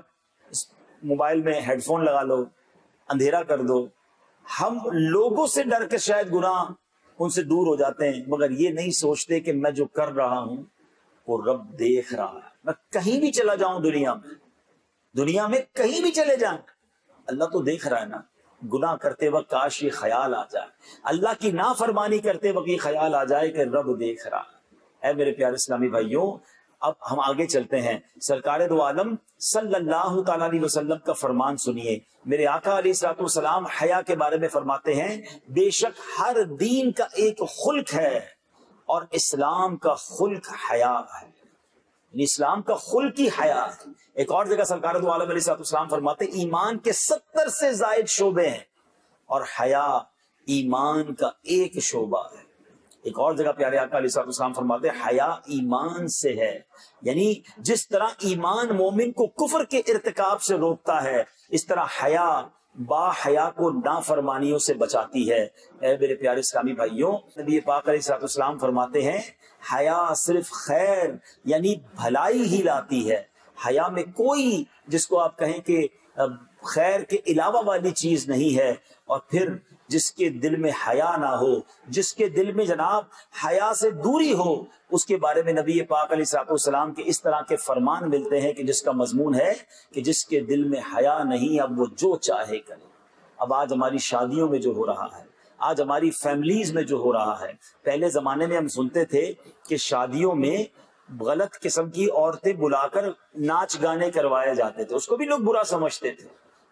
موبائل میں ہیڈ فون لگا لو، اندھیرا کر دو۔ ہم لوگوں سے ڈر کے شاید گناہ ان سے دور ہو جاتے ہیں، مگر یہ نہیں سوچتے کہ میں جو کر رہا ہوں وہ رب دیکھ رہا ہے۔ میں کہیں بھی چلا جاؤں دنیا میں کہیں بھی چلے جائیں، اللہ تو دیکھ رہا ہے نا۔ گناہ کرتے وقت کاش یہ خیال آ جائے، اللہ کی نافرمانی کرتے وقت یہ خیال آ جائے کہ رب دیکھ رہا ہے۔ اے میرے پیارے اسلامی بھائیوں، اب ہم آگے چلتے ہیں۔ سرکار دو عالم صلی اللہ تعالی علیہ وسلم کا فرمان سنیے۔ میرے آقا علیہ الصلوۃ والسلام حیا کے بارے میں فرماتے ہیں بے شک ہر دین کا ایک خلق ہے، اور اسلام کا خلق حیا ہے، یعنی اسلام کا خلق ہی حیا ہے۔ ایک اور جگہ سرکار دو عالم علیہ الصلوۃ والسلام فرماتے ہیں ایمان کے 70 سے زائد شعبے ہیں، اور حیا ایمان کا ایک شعبہ ہے۔ ایک اور جگہ پیارے آقا علیہ الصلوۃ والسلام فرماتے ہیں حیا ایمان سے ہے، یعنی جس طرح ایمان مومن کو کفر کے ارتکاب سے روکتا ہے، اس طرح حیا با حیا کو نافرمانیوں سے بچاتی ہے۔ اے میرے پیارے اسلامی بھائیوں، نبی پاک علیہ الصلوۃ والسلام فرماتے ہیں حیا صرف خیر یعنی بھلائی ہی لاتی ہے۔ حیا میں کوئی جس کو آپ کہیں کہ خیر کے علاوہ والی چیز نہیں ہے، اور پھر جس کے دل میں حیا نہ ہو، جس کے دل میں جناب حیا سے دوری ہو، اس کے بارے میں نبی پاک علیہ الصلوۃ والسلام کے اس طرح کے فرمان ملتے ہیں کہ جس کا مضمون ہے کہ جس کے دل میں حیا نہیں اب وہ جو چاہے کرے۔ اب آج ہماری شادیوں میں جو ہو رہا ہے، آج ہماری فیملیز میں جو ہو رہا ہے، پہلے زمانے میں ہم سنتے تھے کہ شادیوں میں غلط قسم کی عورتیں بلا کر ناچ گانے کروائے جاتے تھے، اس کو بھی لوگ برا سمجھتے تھے،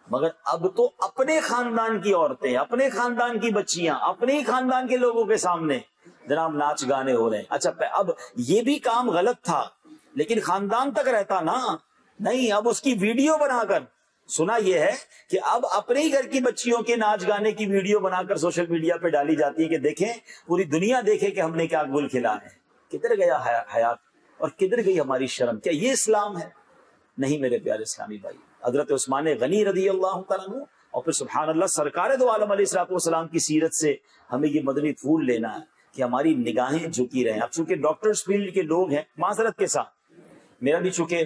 مگر اب تو اپنے خاندان کی عورتیں، اپنے خاندان کی بچیاں، اپنے ہی خاندان کے لوگوں کے سامنے جناب ناچ گانے ہو رہے ہیں. اچھا اب یہ بھی کام غلط تھا لیکن خاندان تک رہتا نا، نہیں اب اس کی ویڈیو بنا کر، سنا یہ ہے کہ اب اپنے ہی گھر کی بچیوں کے ناچ گانے کی ویڈیو بنا کر سوشل میڈیا پہ ڈالی جاتی ہے کہ دیکھیں پوری دنیا دیکھے کہ ہم نے کیا گل کھلا ہے. کدھر گیا حیات اور کدھر گئی ہماری شرم؟ کیا یہ اسلام ہے؟ نہیں میرے پیارے اسلامی بھائی. حضرت عثمان غنی رضی اللہ تعالیٰ عنہ اور پھر سبحان اللہ سرکار دو عالم علیہ الصلوۃ والسلام کی سیرت سے ہمیں یہ مدنی پھول لینا ہے کہ ہماری نگاہیں جھکی رہیں. اب چونکہ ڈاکٹرز فیلڈ کے لوگ ہیں، معذرت کے ساتھ میرا بھی چونکہ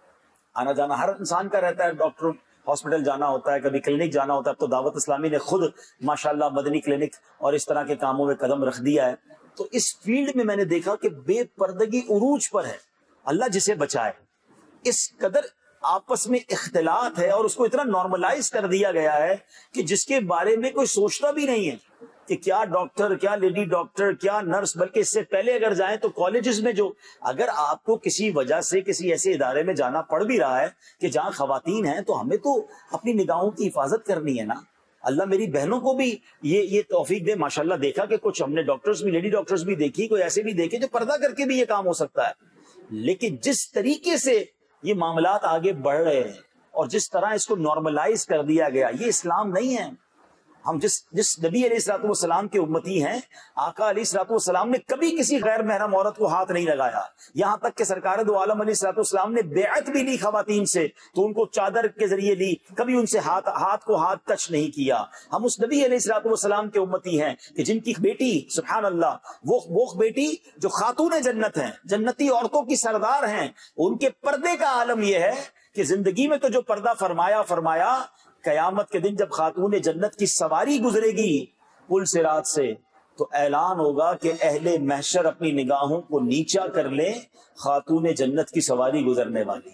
آنا جانا ہر انسان کا رہتا ہے، ڈاکٹر ہاسپٹل جانا ہوتا ہے، کبھی کلینک جانا ہوتا ہے. تو دعوت اسلامی نے خود ماشاءاللہ مدنی کلینک اور اس طرح کے کاموں میں قدم رکھ دیا ہے. تو اس فیلڈ میں میں نے دیکھا کہ بے پردگی عروج پر ہے. اللہ جسے بچائے. اس قدر آپس میں اختلاط ہے اور اس کو اتنا نارملائز کر دیا گیا ہے کہ جس کے بارے میں کوئی سوچتا بھی نہیں ہے کہ کیا ڈاکٹر، کیا لیڈی ڈاکٹر، کیا نرس. بلکہ اس سے پہلے اگر جائیں تو کالجز میں جو اگر آپ کو کسی وجہ سے کسی ایسے ادارے میں جانا پڑ بھی رہا ہے کہ جہاں خواتین ہیں تو ہمیں تو اپنی نگاہوں کی حفاظت کرنی ہے نا. اللہ میری بہنوں کو بھی یہ توفیق دے. ماشاءاللہ دیکھا کہ کچھ ہم نے ڈاکٹرز بھی، لیڈی ڈاکٹرز بھی دیکھی، کوئی ایسے بھی دیکھے جو پردہ کر کے بھی یہ کام ہو سکتا ہے. لیکن جس طریقے سے یہ معاملات آگے بڑھ رہے ہیں اور جس طرح اس کو نارملائز کر دیا گیا، یہ اسلام نہیں ہے. ہم جس نبی علیہ الصلوۃ والسلام کے امتی ہیں، آقا علیہ الصلوۃ والسلام نے کبھی کسی غیر محرم عورت کو ہاتھ نہیں لگایا. یہاں تک کہ سرکار دو عالم علیہ الصلوۃ والسلام نے بیعت بھی لی خواتین سے تو ان کو چادر کے ذریعے لی، کبھی ان سے ہاتھ کو ٹچ نہیں کیا. ہم اس نبی علیہ الصلوۃ والسلام کے امتی ہیں کہ جن کی بیٹی سبحان اللہ وہ بیٹی جو خاتون جنت ہیں، جنتی عورتوں کی سردار ہیں، ان کے پردے کا عالم یہ ہے کہ زندگی میں تو جو پردہ فرمایا قیامت کے دن جب خاتون جنت کی سواری گزرے گی پل صراط سے تو اعلان ہوگا کہ اہل محشر اپنی نگاہوں کو نیچا کر لیں، خاتون جنت کی سواری گزرنے والی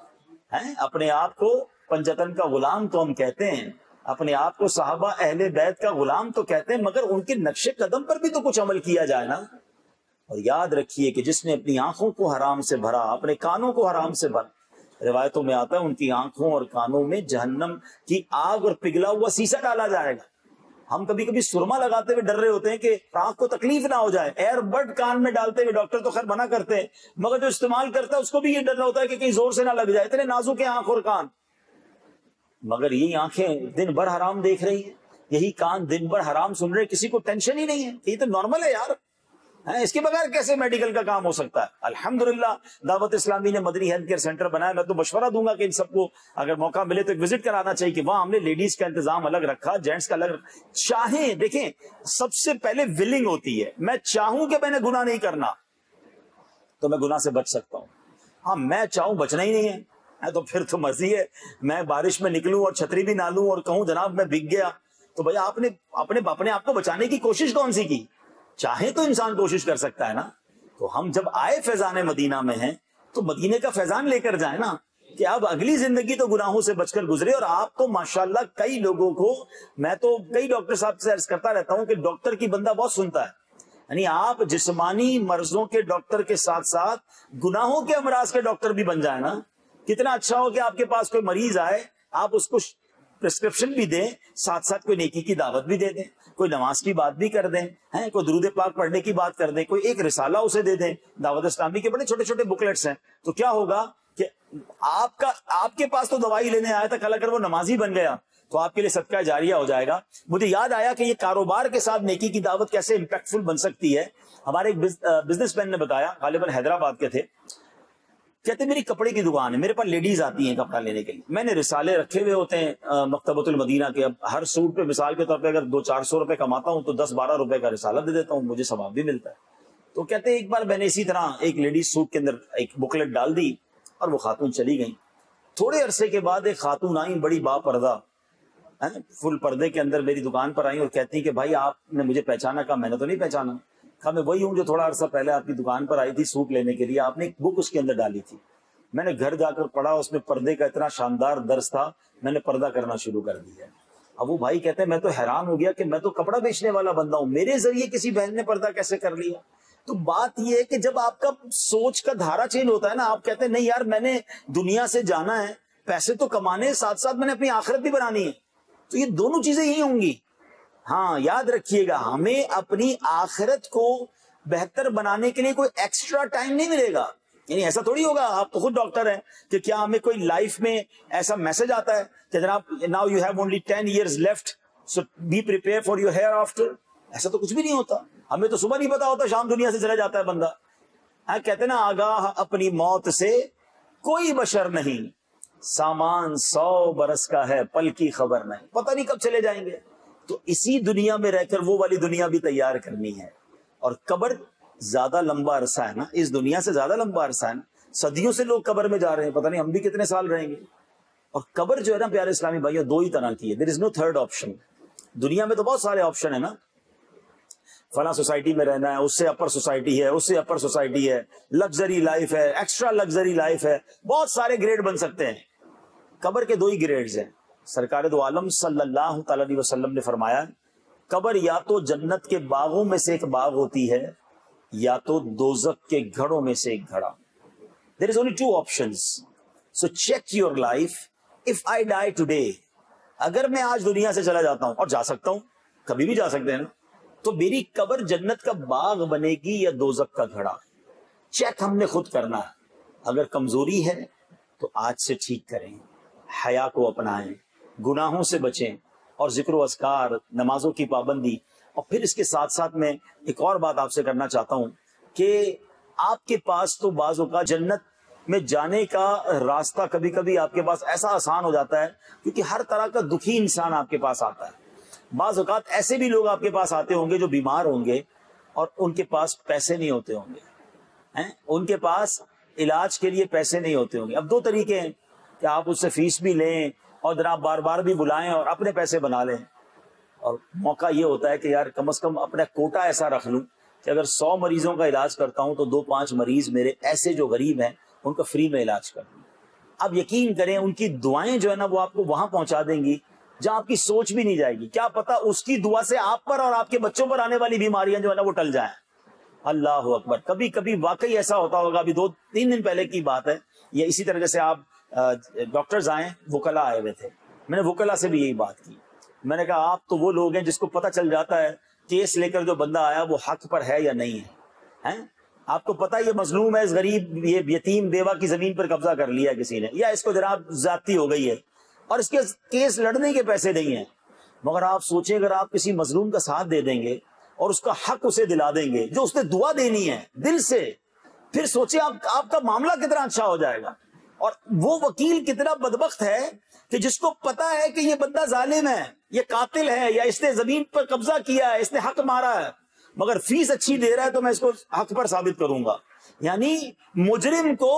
ہے. اپنے آپ کو پنجتن کا غلام تو ہم کہتے ہیں، اپنے آپ کو صحابہ اہل بیت کا غلام تو کہتے ہیں، مگر ان کے نقش قدم پر بھی تو کچھ عمل کیا جائے نا. اور یاد رکھیے کہ جس نے اپنی آنکھوں کو حرام سے بھرا، اپنے کانوں کو حرام سے بھرا، روایتوں میں آتا ہے ان کی آنکھوں اور کانوں میں جہنم کی آگ اور پگھلا ہوا سیسا ڈالا جائے گا. ہم کبھی کبھی سرما لگاتے ہوئے ڈر رہے ہوتے ہیں کہ آنکھ کو تکلیف نہ ہو جائے. ایئر بڈ کان میں ڈالتے ہوئے ڈاکٹر تو خیر منع کرتے ہیں، مگر جو استعمال کرتا ہے اس کو بھی یہ ڈر ہوتا ہے کہ کہیں زور سے نہ لگ جائے. اتنے نازک ہیں آنکھ اور کان، مگر یہی آنکھیں دن بھر حرام دیکھ رہی ہیں، یہی کان دن بھر حرام سن رہے، کسی کو ٹینشن ہی نہیں ہے کہ یہ تو نارمل ہے یار. اس کے بغیر کیسے میڈیکل کا کام ہو سکتا ہے؟ الحمدللہ دعوت اسلامی نے مدنی ہیلتھ کیئر سینٹر بنایا. میں تو مشورہ دوں گا کہ ان سب کو اگر موقع ملے تو ایک وزٹ کرانا چاہیے کہ وہاں ہم نے لیڈیز کا انتظام الگ رکھا، جینٹس کا الگ چاہیں. دیکھیں سب سے پہلے ولنگ ہوتی ہے. میں چاہوں کہ میں نے گناہ نہیں کرنا تو میں گناہ سے بچ سکتا ہوں. ہاں میں چاہوں بچنا ہی نہیں ہے تو پھر تو مرضی ہے، میں بارش میں نکلوں اور چھتری بھی نہ لوں اور کہوں جناب میں بھگ گیا تو بھائی آپ نے اپنے آپ کو بچانے کی کوشش کون سی کی؟ چاہے تو انسان کوشش کر سکتا ہے نا. تو ہم جب آئے فیضان مدینہ میں ہیں تو مدینے کا فیضان لے کر جائیں نا کہ اب اگلی زندگی تو گناہوں سے بچ کر گزرے. اور آپ تو ماشاءاللہ کئی لوگوں کو، میں تو کئی ڈاکٹر صاحب سے عرض کرتا رہتا ہوں کہ ڈاکٹر کی بندہ بہت سنتا ہے، یعنی آپ جسمانی مرضوں کے ڈاکٹر کے ساتھ ساتھ گناہوں کے امراض کے ڈاکٹر بھی بن جائیں نا. کتنا اچھا ہو کہ آپ کے پاس کوئی مریض آئے، آپ اس کو پرسکرپشن بھی دیں، ساتھ ساتھ کوئی نیکی کی دعوت بھی دے دیں، کوئی نماز کی بات بھی کر دیں، کوئی درود پاک پڑھنے کی بات کر دیں، کوئی ایک رسالہ اسے دے دیں. دعوت اسلامی کے بڑے چھوٹے چھوٹے بکلیٹس ہیں. تو کیا ہوگا کہ آپ کے پاس تو دوائی لینے آیا تھا، کل اگر وہ نمازی بن گیا تو آپ کے لیے صدقہ جاریہ ہو جائے گا. مجھے یاد آیا کہ یہ کاروبار کے ساتھ نیکی کی دعوت کیسے امپیکٹفل بن سکتی ہے. ہمارے ایک بزنس مین نے بتایا، غالباً حیدرآباد کے تھے، کہتے میری کپڑے کی دکان ہے، میرے پاس لیڈیز آتی ہیں کپڑا لینے کے لیے، میں نے رسالے رکھے ہوئے ہوتے ہیں مکتبۃ المدینہ کے. اب ہر سوٹ پہ مثال کے طور پہ اگر 200-400 روپے کماتا ہوں تو 10-12 روپے کا رسالہ دے دیتا ہوں، مجھے ثواب بھی ملتا ہے. تو کہتے ایک بار میں نے اسی طرح ایک لیڈیز سوٹ کے اندر ایک بکلیٹ ڈال دی اور وہ خاتون چلی گئی. تھوڑے عرصے کے بعد ایک خاتون آئی، بڑی با پردہ، فل پردے کے اندر میری دکان پر آئی اور کہتی کہ بھائی آپ نے مجھے پہچانا؟ کہا میں نے تو نہیں پہچانا. کہا میں وہی ہوں جو تھوڑا عرصہ پہلے آپ کی دکان پر آئی تھی سوٹ لینے کے لیے، آپ نے ایک بک اس کے اندر ڈالی تھی، میں نے گھر جا کر پڑھا، اس میں پردے کا اتنا شاندار درس تھا، میں نے پردہ کرنا شروع کر دیا. اب وہ بھائی کہتے ہیں میں تو حیران ہو گیا کہ میں تو کپڑا بیچنے والا بندہ ہوں، میرے ذریعے کسی بہن نے پردہ کیسے کر لیا؟ تو بات یہ ہے کہ جب آپ کا سوچ کا دھارا چینج ہوتا ہے نا، آپ کہتے ہیں نہیں یار میں نے دنیا سے جانا ہے، پیسے تو کمانے ساتھ ساتھ میں نے اپنی آخرت بھی بنانی ہے، تو یہ دونوں چیزیں ہی ہوں گی. ہاں یاد رکھیے گا، ہمیں اپنی آخرت کو بہتر بنانے کے لیے کوئی ایکسٹرا ٹائم نہیں ملے گا. یعنی ایسا تھوڑی ہوگا، آپ تو خود ڈاکٹر ہیں، کہ کیا ہمیں کوئی لائف میں ایسا میسج آتا ہے کہ جناب now you have only 10 years left so be prepare for your hereafter. ایسا تو کچھ بھی نہیں ہوتا. ہمیں تو صبح نہیں پتا ہوتا، شام دنیا سے چلا جاتا ہے بندہ. کہتے نا آگاہ اپنی موت سے کوئی بشر نہیں، سامان 100 برس کا ہے پل کی خبر نہیں. پتہ نہیں کب چلے جائیں گے. تو اسی دنیا میں رہ کر وہ والی دنیا بھی تیار کرنی ہے. اور قبر زیادہ لمبا عرصہ ہے نا، اس دنیا سے زیادہ لمبا عرصہ ہے نا. صدیوں سے لوگ قبر میں جا رہے ہیں، پتہ نہیں ہم بھی کتنے سال رہیں گے. اور قبر جو ہے نا پیارے اسلامی بھائیوں، 2 ہی طرح کی ہے. There is no third option. دنیا میں تو بہت سارے آپشن ہیں نا، فلاں سوسائٹی میں رہنا ہے، اس سے اپر سوسائٹی ہے، اس سے اپر سوسائٹی ہے، لگژری لائف ہے، ایکسٹرا لگژری لائف ہے، بہت سارے گریڈ بن سکتے ہیں. قبر کے 2 ہی گریڈز ہیں. سرکار دو عالم صلی اللہ تعالی علیہ وسلم نے فرمایا قبر یا تو جنت کے باغوں میں سے ایک باغ ہوتی ہے یا تو دوزخ کے گھڑوں میں سے ایک گھڑا. There is only 2 options. So check your life. If I die today, اگر میں آج دنیا سے چلا جاتا ہوں، اور جا سکتا ہوں، کبھی بھی جا سکتے ہیں نا، تو میری قبر جنت کا باغ بنے گی یا دوزخ کا گھڑا. چیک ہم نے خود کرنا ہے. اگر کمزوری ہے تو آج سے ٹھیک کریں، حیا کو اپنائیں، گناہوں سے بچیں، اور ذکر و اذکار، نمازوں کی پابندی. اور پھر اس کے ساتھ ساتھ میں ایک اور بات آپ سے کرنا چاہتا ہوں کہ آپ کے پاس تو بعض اوقات جنت میں جانے کا راستہ کبھی کبھی آپ کے پاس ایسا آسان ہو جاتا ہے کیونکہ ہر طرح کا دکھی انسان آپ کے پاس آتا ہے. بعض اوقات ایسے بھی لوگ آپ کے پاس آتے ہوں گے جو بیمار ہوں گے اور ان کے پاس پیسے نہیں ہوتے ہوں گے، ان کے پاس علاج کے لیے پیسے نہیں ہوتے ہوں گے. اب 2 طریقے ہیں کہ آپ اس سے فیس بھی لیں اور جناب بار بار بھی بلائیں اور اپنے پیسے بنا لیں. اور موقع یہ ہوتا ہے کہ یار کم از کم اپنا کوٹا ایسا رکھ لوں کہ اگر 100 مریضوں کا علاج کرتا ہوں تو 2-5 مریض میرے ایسے جو غریب ہیں ان کا فری میں علاج کر دوں. اب یقین کریں ان کی دعائیں جو ہے نا وہ آپ کو وہاں پہنچا دیں گی جہاں آپ کی سوچ بھی نہیں جائے گی. کیا پتا اس کی دعا سے آپ پر اور آپ کے بچوں پر آنے والی بیماریاں جو ہے نا وہ ٹل جائیں. اللہ اکبر. کبھی کبھی واقعی ایسا ہوتا ہوگا. ابھی 2-3 دن پہلے کی بات ہے، یا اسی طرح سے آپ ڈاکٹرز آئے، وکلا آئے ہوئے تھے. میں نے وکلا سے بھی یہی بات کی. میں نے کہا آپ تو وہ لوگ ہیں جس کو پتہ چل جاتا ہے کیس لے کر جو بندہ آیا وہ حق پر ہے یا نہیں ہے. آپ کو پتہ یہ مظلوم ہے، اس غریب یہ یتیم بیوہ کی زمین پر قبضہ کر لیا کسی نے، یا اس کو جناب زیادتی ہو گئی ہے اور اس کے کیس لڑنے کے پیسے نہیں ہیں. مگر آپ سوچیں اگر آپ کسی مظلوم کا ساتھ دے دیں گے اور اس کا حق اسے دلا دیں گے جو اس نے دعا دینی ہے دل سے، پھر سوچیں آپ کا معاملہ کتنا اچھا ہو جائے گا. اور وہ وکیل کتنا بدبخت ہے کہ جس کو پتا ہے کہ یہ بندہ ظالم ہے، یہ قاتل ہے، یا اس نے زمین پر قبضہ کیا ہے، اس نے حق مارا ہے، مگر فیس اچھی دے رہا ہے تو میں اس کو حق پر ثابت کروں گا. یعنی مجرم کو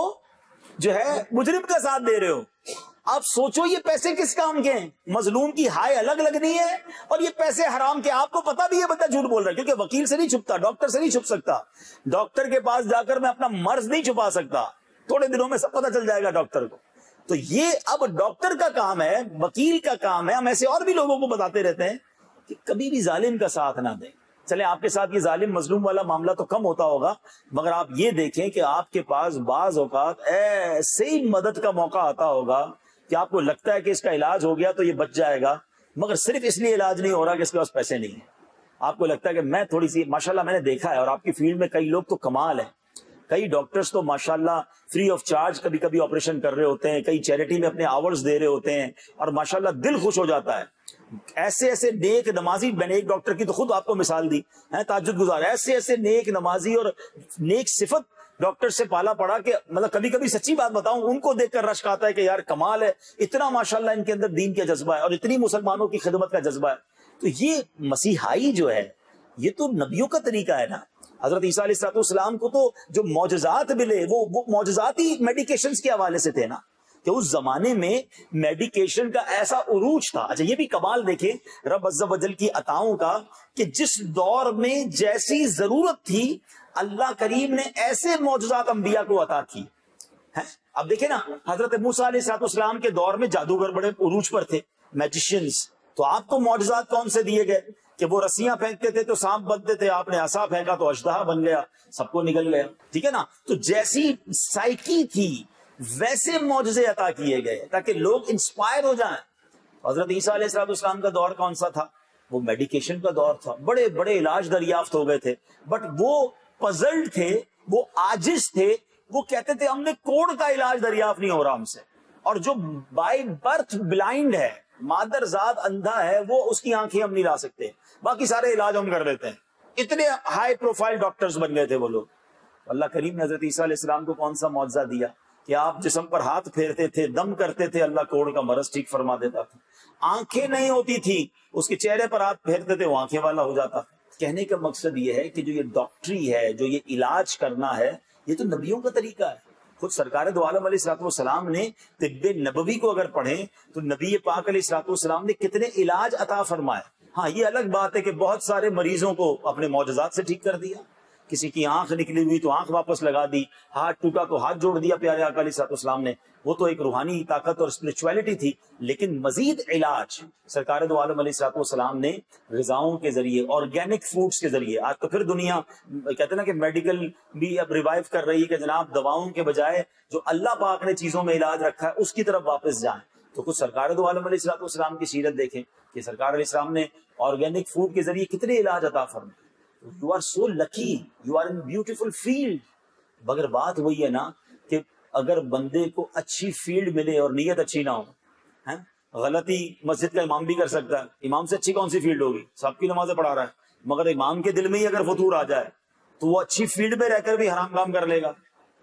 جو ہے مجرم کا ساتھ دے رہے ہو. آپ سوچو یہ پیسے کس کام کے ہیں؟ مظلوم کی ہائے الگ لگنی ہے اور یہ پیسے حرام کے. آپ کو پتا بھی یہ بندہ جھوٹ بول رہا ہے کیونکہ وکیل سے نہیں چھپتا، ڈاکٹر سے نہیں چھپ سکتا. ڈاکٹر کے پاس جا کر میں اپنا مرض نہیں چھپا سکتا، تھوڑے دنوں میں سب پتہ چل جائے گا ڈاکٹر کو. تو یہ اب ڈاکٹر کا کام ہے، وکیل کا کام ہے. ہم ایسے اور بھی لوگوں کو بتاتے رہتے ہیں کہ کبھی بھی ظالم کا ساتھ نہ دیں. چلے آپ کے ساتھ یہ ظالم مظلوم والا معاملہ تو کم ہوتا ہوگا، مگر آپ یہ دیکھیں کہ آپ کے پاس بعض اوقات ایسے ہی مدد کا موقع آتا ہوگا کہ آپ کو لگتا ہے کہ اس کا علاج ہو گیا تو یہ بچ جائے گا، مگر صرف اس لیے علاج نہیں ہو رہا کہ اس کے پاس پیسے نہیں ہیں. آپ کو لگتا ہے کہ میں تھوڑی سی، ماشاءاللہ میں نے دیکھا ہے، اور آپ کی فیلڈ میں کئی لوگ تو کمال ہیں. کئی ڈاکٹرز تو ماشاءاللہ فری آف چارج کبھی کبھی آپریشن کر رہے ہوتے ہیں، کئی چیریٹی میں اپنے آورز دے رہے ہوتے ہیں، اور ماشاءاللہ دل خوش ہو جاتا ہے. ایسے نیک نمازی، میں نے ایک ڈاکٹر کی تو خود آپ کو مثال دی، تہجد گزار، ایسے نیک نمازی اور نیک صفت ڈاکٹر سے پالا پڑا کہ مطلب کبھی کبھی سچی بات بتاؤں ان کو دیکھ کر رشک آتا ہے کہ یار کمال ہے، اتنا ماشاءاللہ ان کے اندر دین کا جذبہ ہے اور اتنی مسلمانوں کی خدمت کا جذبہ ہے. تو یہ مسیحائی جو ہے یہ تو نبیوں کا طریقہ ہے نا. حضرت عیسیٰ علیہ السلام کو تو جو معجزات ملے وہ معجزاتی میڈیکیشنز کے حوالے سے تھے نا، کہ اس زمانے میں میڈیکیشن کا ایسا عروج تھا. اچھا یہ بھی کمال دیکھیں رب عز و جل کی عطاؤں کا کہ جس دور میں جیسی ضرورت تھی اللہ کریم نے ایسے معجزات انبیاء کو عطا کی. اب دیکھیں نا حضرت موسیٰ علیہ السلام کے دور میں جادوگر بڑے عروج پر تھے، میجیشینز. تو آپ کو معجزات کون سے دیے گئے کہ وہ رسیاں پھینکتے تھے تو سانپ بنتے تھے، آپ نے عصا پھینکا تو اژدہا بن گیا، سب کو نگل گیا. ٹھیک ہے نا. تو جیسی سائیکی تھی، ویسے معجزے عطا کیے گئے تاکہ لوگ انسپائر ہو جائیں. حضرت عیسیٰ علیہ السلام کا دور کون سا تھا؟ وہ میڈیکیشن کا دور تھا. بڑے بڑے علاج دریافت ہو گئے تھے, بٹ وہ پزلڈ تھے, وہ عاجز تھے. وہ کہتے تھے ہم نے کوڑ کا علاج دریافت نہیں ہو رہا ہم سے. اور جو بائی برتھ بلائنڈ ہے, مادر ذات اندھا ہے, وہ اس کی آنکھیں ہم نہیں لا سکتے, باقی سارے علاج ہم کر لیتے ہیں. اتنے ہائی پروفائل ڈاکٹرز بن گئے تھے وہ لوگ. اللہ کریم نے حضرت عیسیٰ علیہ السلام کو کون سا معجزہ دیا کہ آپ جسم پر ہاتھ پھیرتے تھے, دم کرتے تھے, اللہ کوڑ کا مرض ٹھیک فرما دیتا تھا. آنکھیں نہیں ہوتی تھی, اس کے چہرے پر ہاتھ پھیرتے تھے, وہ آنکھیں والا ہو جاتا. کہنے کا مقصد یہ ہے کہ جو یہ ڈاکٹری ہے, جو یہ علاج کرنا ہے, یہ تو نبیوں کا طریقہ ہے. خود سرکار دو عالم علیہ الصلوۃ والسلام نے طب نبوی کو اگر پڑھیں تو نبی پاک علیہ الصلوۃ والسلام نے کتنے علاج عطا فرمائے. ہاں یہ الگ بات ہے کہ بہت سارے مریضوں کو اپنے معجزات سے ٹھیک کر دیا. کسی کی آنکھ نکلی ہوئی تو آنکھ واپس لگا دی, ہاتھ ٹوٹا تو ہاتھ جوڑ دیا پیارے آقا علیہ الصلوۃ والسلام نے. وہ تو ایک روحانی طاقت اور اسپرچویلٹی تھی. لیکن مزید علاج سرکار دو عالم علیہ الصلوۃ والسلام نے غذاؤں کے ذریعے, آرگینک فوڈز کے ذریعے. آج تو پھر دنیا کہتے ہیں نا کہ میڈیکل بھی اب ریوائیو کر رہی ہے کہ جناب دواؤں کے بجائے جو اللہ پاک نے چیزوں میں علاج رکھا ہے اس کی طرف واپس جائیں. تو کچھ سرکار دو عالم علیہ الصلوۃ والسلام کی سیرت دیکھیں کہ سرکار علیہ السلام نے آرگینک فوڈ کے ذریعے کتنے علاج عطا فرمائے. You are so lucky, you are in beautiful field. مگر بات وہی ہے نا کہ اگر بندے کو اچھی فیلڈ ملے اور نیت اچھی نہ ہو, غلطی مسجد کا امام بھی کر سکتا ہے. امام سے اچھی کون سی فیلڈ ہوگی؟ سب کی نمازیں پڑھا رہا ہے, مگر امام کے دل میں ہی اگر فطور آ جائے تو وہ اچھی فیلڈ میں رہ کر بھی حرام کام کر لے گا.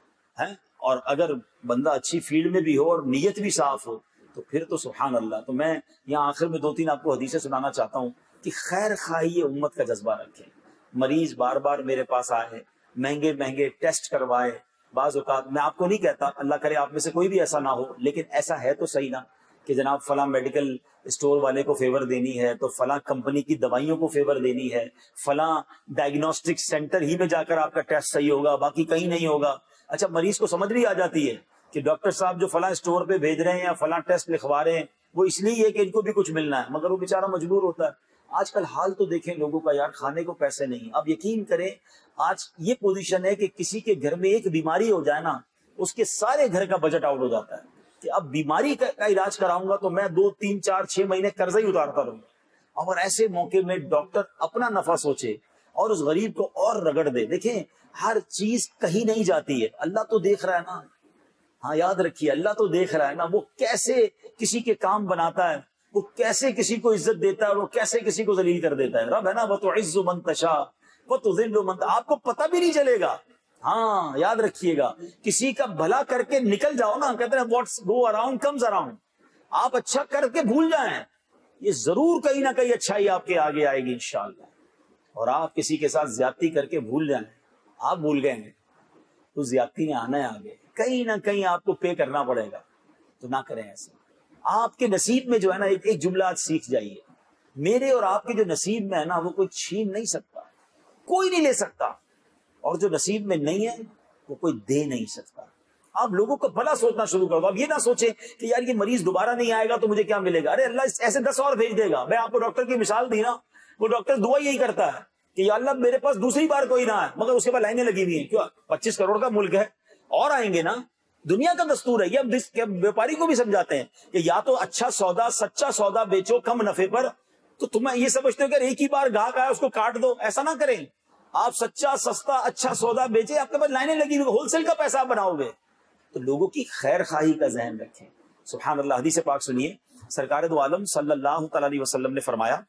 اور اگر بندہ اچھی فیلڈ میں بھی ہو اور نیت بھی صاف ہو تو پھر تو سبحان اللہ. تو میں یہاں آخر میں 2-3 آپ کو حدیثیں سنانا چاہتا ہوں کہ خیر خواہی امت کا جذبہ رکھیں. مریض بار بار میرے پاس آئے, مہنگے مہنگے ٹیسٹ کروائے. بعض اوقات میں آپ کو نہیں کہتا, اللہ کرے آپ میں سے کوئی بھی ایسا نہ ہو, لیکن ایسا ہے تو صحیح نا کہ جناب فلاں میڈیکل اسٹور والے کو فیور دینی ہے تو فلاں کمپنی کی دوائیوں کو فیور دینی ہے, فلاں ڈائگنوسٹک سینٹر ہی میں جا کر آپ کا ٹیسٹ صحیح ہوگا, باقی کہیں نہیں ہوگا. اچھا مریض کو سمجھ بھی آ جاتی ہے کہ ڈاکٹر صاحب جو فلاں اسٹور پہ بھیج رہے ہیں یا فلاں ٹیسٹ لکھوا رہے ہیں وہ اس لیے ہے کہ ان کو بھی کچھ ملنا ہے, مگر وہ بیچارہ مجبور ہوتا ہے. آج کل حال تو دیکھیں لوگوں کا, یار کھانے کو پیسے نہیں. اب یقین کریں آج یہ پوزیشن ہے کہ کسی کے گھر میں ایک بیماری ہو جائے نا, اس کے سارے گھر کا بجٹ آؤٹ ہو جاتا ہے کہ اب بیماری کا علاج کراؤں گا تو میں 2, 3, 4, 6 مہینے قرضہ ہی اتارتا رہوں گا. اور ایسے موقع میں ڈاکٹر اپنا نفع سوچے اور اس غریب کو اور رگڑ دے. دیکھیں ہر چیز کہیں نہیں جاتی ہے, اللہ تو دیکھ رہا ہے نا. ہاں یاد رکھیے, اللہ تو دیکھ رہا ہے نا, وہ کیسے کسی کے کام بناتا ہے, وہ کیسے کسی کو عزت دیتا ہے اور وہ کیسے کسی کو ذلیل کر دیتا ہے. رب ہے نا, وَتُعِزُّ مَن تَشَاءُ وَتُذِلُّ مَن تَشَاءُ. آپ کو پتہ بھی نہیں چلے گا. ہاں یاد رکھیے گا, کسی کا بھلا کر کے نکل جاؤ نا, کہتے ہیں what's go around comes around. آپ اچھا کر کے بھول جائیں, یہ ضرور کہیں نہ کہیں اچھائی آپ کے آگے آئے گی انشاءاللہ. اور آپ کسی کے ساتھ زیادتی کر کے بھول جائیں, آپ بھول گئے ہیں تو زیادتی نے آنا ہے آگے, کہیں نہ کہیں آپ کو پے کرنا پڑے گا. تو نہ کریں ایسا. آپ کے نصیب میں جو ہے نا ایک جملہ آج سیکھ جائیے, میرے اور آپ کے جو نصیب میں ہے نا وہ کوئی چھین نہیں سکتا, کوئی نہیں لے سکتا. اور جو نصیب میں نہیں ہے وہ کوئی دے نہیں سکتا. آپ لوگوں کو بھلا سوچنا شروع کر دو. آپ یہ نہ سوچیں کہ یار یہ مریض دوبارہ نہیں آئے گا تو مجھے کیا ملے گا. ارے اللہ ایسے 10 اور بھیج دے گا. میں آپ کو ڈاکٹر کی مثال دی نا, وہ ڈاکٹر دعا یہی کرتا ہے کہ یا اللہ میرے پاس دوسری بار کوئی نہ آئے, مگر اس کے بعد لائنیں لگی ہوئی ہیں. کیوں؟ 25 کروڑ کا ملک ہے, اور آئیں گے نا. دنیا کا دستور ہے. یہ ویپاری کو بھی سمجھاتے ہیں کہ یا تو اچھا سودا, سچا سودا بیچو کم نفے پر. تو تمہیں یہ سمجھتے ہو کہ ایک ہی بار گاہک آیا اس کو کاٹ دو, ایسا نہ کریں. آپ سچا سستا اچھا سودا بیچے, آپ کے پاس لائنیں لگی ہوئی, ہول سیل کا پیسہ بناؤ گے. تو لوگوں کی خیر خواہی کا ذہن رکھیں. سبحان اللہ. حدیث پاک سنیے, سرکار دو عالم صلی اللہ تعالی علیہ وسلم نے فرمایا,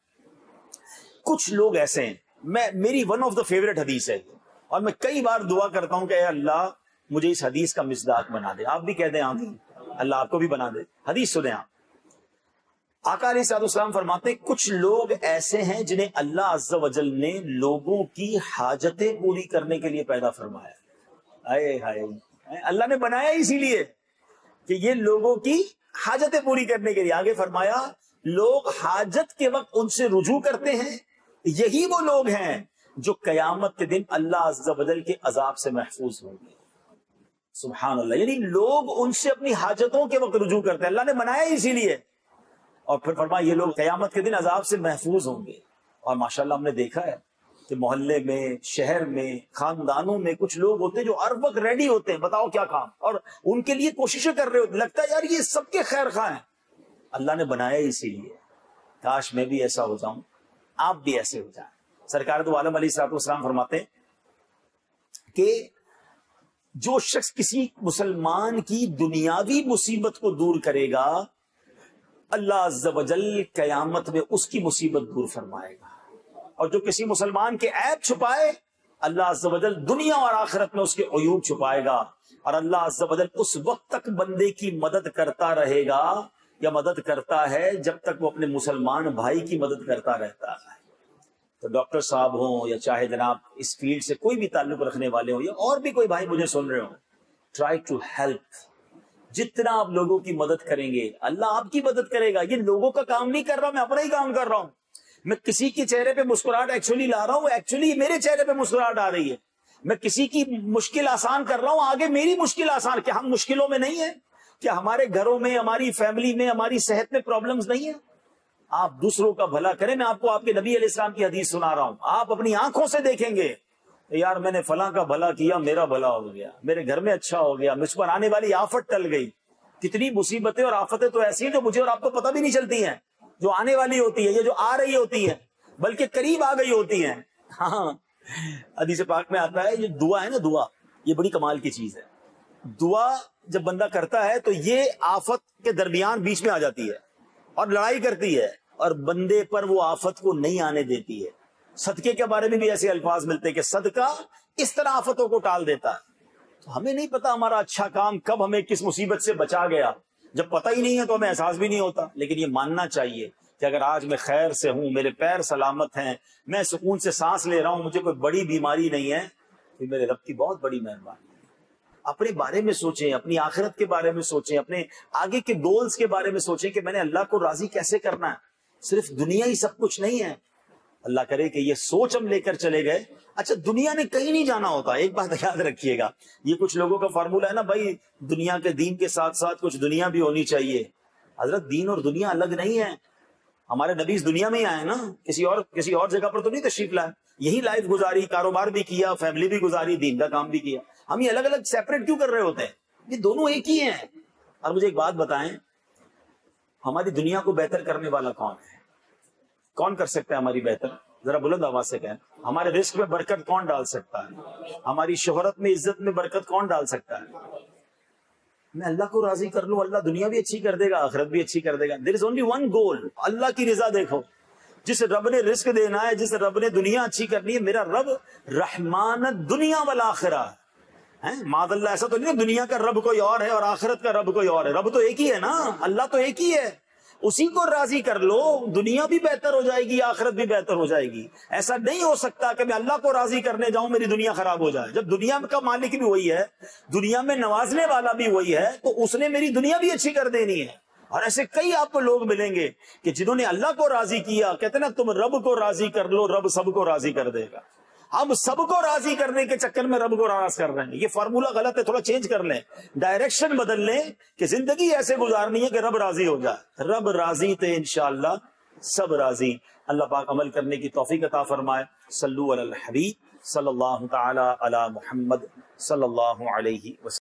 کچھ لوگ ایسے ہیں, میری ون آف دا فیوریٹ حدیث ہے, اور میں کئی بار دعا کرتا ہوں کہ اے اللہ مجھے اس حدیث کا مصداق بنا دے. آپ بھی کہہ دیں آمین, اللہ آپ کو بھی بنا دے. حدیث سنیں آپ. آقا علیہ الصلوۃ والسلام فرماتے ہیں کچھ لوگ ایسے ہیں جنہیں اللہ عز و جل نے لوگوں کی حاجتیں پوری کرنے کے لیے پیدا فرمایا. اے ہائے, اللہ نے بنایا اسی لیے کہ یہ لوگوں کی حاجتیں پوری کرنے کے لیے. آگے فرمایا لوگ حاجت کے وقت ان سے رجوع کرتے ہیں, یہی وہ لوگ ہیں جو قیامت کے دن اللہ عز و جل کے عذاب سے محفوظ ہوں گے. سبحان اللہ. یعنی لوگ ان سے اپنی حاجتوں کے وقت رجوع کرتے ہیں, اللہ نے بنایا اسی لیے. اور پھر فرمایا یہ لوگ قیامت کے دن عذاب سے محفوظ ہوں گے. اور ماشاءاللہ ہم نے دیکھا ہے کہ محلے میں، شہر میں، خاندانوں میں کچھ لوگ ہوتے ہیں جو ہر وقت ریڈی ہوتے ہیں، بتاؤ کیا کام، اور ان کے لیے کوششیں کر رہے ہوتے ہیں، لگتا ہے یار یہ سب کے خیر خواہ ہیں۔ اللہ نے بنایا اسی لیے، کاش میں بھی ایسا ہو جاؤں، آپ بھی ایسے ہو جائیں۔ سرکار دو عالم علیہ الصلوۃ والسلام فرماتے ہیں کہ جو شخص کسی مسلمان کی دنیاوی مصیبت کو دور کرے گا، اللہ عز و جل قیامت میں اس کی مصیبت دور فرمائے گا، اور جو کسی مسلمان کے عیب چھپائے، اللہ عز و جل دنیا اور آخرت میں اس کے عیوب چھپائے گا، اور اللہ عز و جل اس وقت تک بندے کی مدد کرتا رہے گا یا مدد کرتا ہے جب تک وہ اپنے مسلمان بھائی کی مدد کرتا رہتا ہے۔ تو ڈاکٹر صاحب ہوں یا چاہے جناب اس فیلڈ سے کوئی بھی تعلق رکھنے والے ہوں یا اور بھی کوئی بھائی مجھے سن رہے ہوں، ٹرائی ٹو ہیلپ۔ جتنا آپ لوگوں کی مدد کریں گے اللہ آپ کی مدد کرے گا۔ یہ لوگوں کا کام نہیں کر رہا، میں اپنا ہی کام کر رہا ہوں۔ میں کسی کے چہرے پہ مسکراہٹ ایکچولی لا رہا ہوں، ایکچولی میرے چہرے پہ مسکراہٹ آ رہی ہے۔ میں کسی کی مشکل آسان کر رہا ہوں، آگے میری مشکل آسان۔ کیا ہم مشکلوں میں نہیں ہیں؟ کیا ہمارے گھروں میں، ہماری فیملی میں، ہماری صحت میں پرابلمز نہیں ہیں؟ آپ دوسروں کا بھلا کریں۔ میں آپ کو آپ کے نبی علیہ السلام کی حدیث سنا رہا ہوں، آپ اپنی آنکھوں سے دیکھیں گے یار میں نے فلاں کا بھلا کیا، میرا بھلا ہو گیا، میرے گھر میں اچھا ہو گیا، مجھ پر آنے والی آفت ٹل گئی۔ کتنی مصیبتیں اور آفتیں تو ایسی ہیں جو مجھے اور آپ کو پتہ بھی نہیں چلتی ہیں، جو آنے والی ہوتی ہے یا جو آ رہی ہوتی ہے، بلکہ قریب آ گئی ہوتی ہیں۔ ہاں، حدیث پاک میں آتا ہے یہ دعا ہے نا، دعا یہ بڑی کمال کی چیز ہے۔ دعا جب بندہ کرتا ہے تو یہ آفت کے درمیان بیچ میں آ جاتی ہے اور لڑائی کرتی ہے، اور بندے پر وہ آفت کو نہیں آنے دیتی ہے۔ صدقے کے بارے میں بھی ایسے الفاظ ملتے ہیں کہ صدقہ اس طرح آفتوں کو ٹال دیتا ہے۔ تو ہمیں نہیں پتا ہمارا اچھا کام کب ہمیں کس مصیبت سے بچا گیا، جب پتہ ہی نہیں ہے تو ہمیں احساس بھی نہیں ہوتا۔ لیکن یہ ماننا چاہیے کہ اگر آج میں خیر سے ہوں، میرے پیر سلامت ہیں، میں سکون سے سانس لے رہا ہوں، مجھے کوئی بڑی بیماری نہیں ہے، تو میرے رب کی بہت بڑی مہربانی ہے۔ اپنے بارے میں سوچیں، اپنی آخرت کے بارے میں سوچیں، اپنے آگے کے گولز کے بارے میں سوچیں کہ میں نے اللہ کو راضی کیسے کرنا ہے۔ صرف دنیا ہی سب کچھ نہیں ہے۔ اللہ کرے کہ یہ سوچ ہم لے کر چلے گئے۔ اچھا، دنیا نے کہیں نہیں جانا ہوتا، ایک بات یاد رکھیے گا، یہ کچھ لوگوں کا فارمولہ ہے نا بھائی، دنیا کے دین کے ساتھ ساتھ کچھ دنیا بھی ہونی چاہیے۔ حضرت دین اور دنیا الگ نہیں ہے۔ ہمارے نبی اس دنیا میں ہی آئے نا، کسی اور جگہ پر تو نہیں تشریف لائے، یہی لائف گزاری، کاروبار بھی کیا، فیملی بھی گزاری، دین کا کام بھی کیا۔ ہم یہ الگ الگ سیپریٹ کیوں کر رہے ہوتے ہیں؟ یہ دونوں ایک ہی ہیں۔ اور مجھے ایک بات بتائیں، ہماری دنیا کو بہتر کرنے والا کون ہے؟ کون کر سکتا ہے ہماری بہتر؟ ذرا بلند آواز سے کہیں۔ ہمارے رزق میں برکت کون ڈال سکتا ہے؟ ہماری شہرت میں، عزت میں برکت کون ڈال سکتا ہے؟ میں اللہ کو راضی کر لوں، اللہ دنیا بھی اچھی کر دے گا، آخرت بھی اچھی کر دے گا۔ دیر از اونلی ون گول، اللہ کی رضا۔ دیکھو، جس رب نے رزق دینا ہے، جس رب نے دنیا اچھی کرنی ہے، میرا رب رحمان دنیا والآخرہ ہے۔ معاذ اللہ، ایسا تو نہیں دنیا کا رب کوئی اور ہے اور آخرت کا رب کوئی اور ہے۔ رب تو ایک ہی ہے نا، اللہ تو ایک ہی ہے، اسی کو راضی کر لو، دنیا بھی بہتر ہو جائے گی، آخرت بھی بہتر ہو جائے گی۔ ایسا نہیں ہو سکتا کہ میں اللہ کو راضی کرنے جاؤں میری دنیا خراب ہو جائے۔ جب دنیا کا مالک بھی وہی ہے، دنیا میں نوازنے والا بھی وہی ہے، تو اس نے میری دنیا بھی اچھی کر دینی ہے۔ اور ایسے کئی آپ کو لوگ ملیں گے کہ جنہوں نے اللہ کو راضی کیا، کہتے ہیں نا تم رب کو راضی کر لو، رب سب کو راضی کر دے گا۔ ہم سب کو راضی کرنے کے چکر میں رب کو ناراض کر رہے ہیں۔ یہ فارمولہ غلط ہے، تھوڑا چینج کر لیں، ڈائریکشن بدل لیں کہ زندگی ایسے گزارنی ہے کہ رب راضی ہو جائے۔ رب راضی تو انشاءاللہ سب راضی۔ اللہ پاک عمل کرنے کی توفیق عطا فرمائے۔ صلو علی الحبیب صلی اللہ تعالی علی محمد صلی اللہ علیہ وسلم۔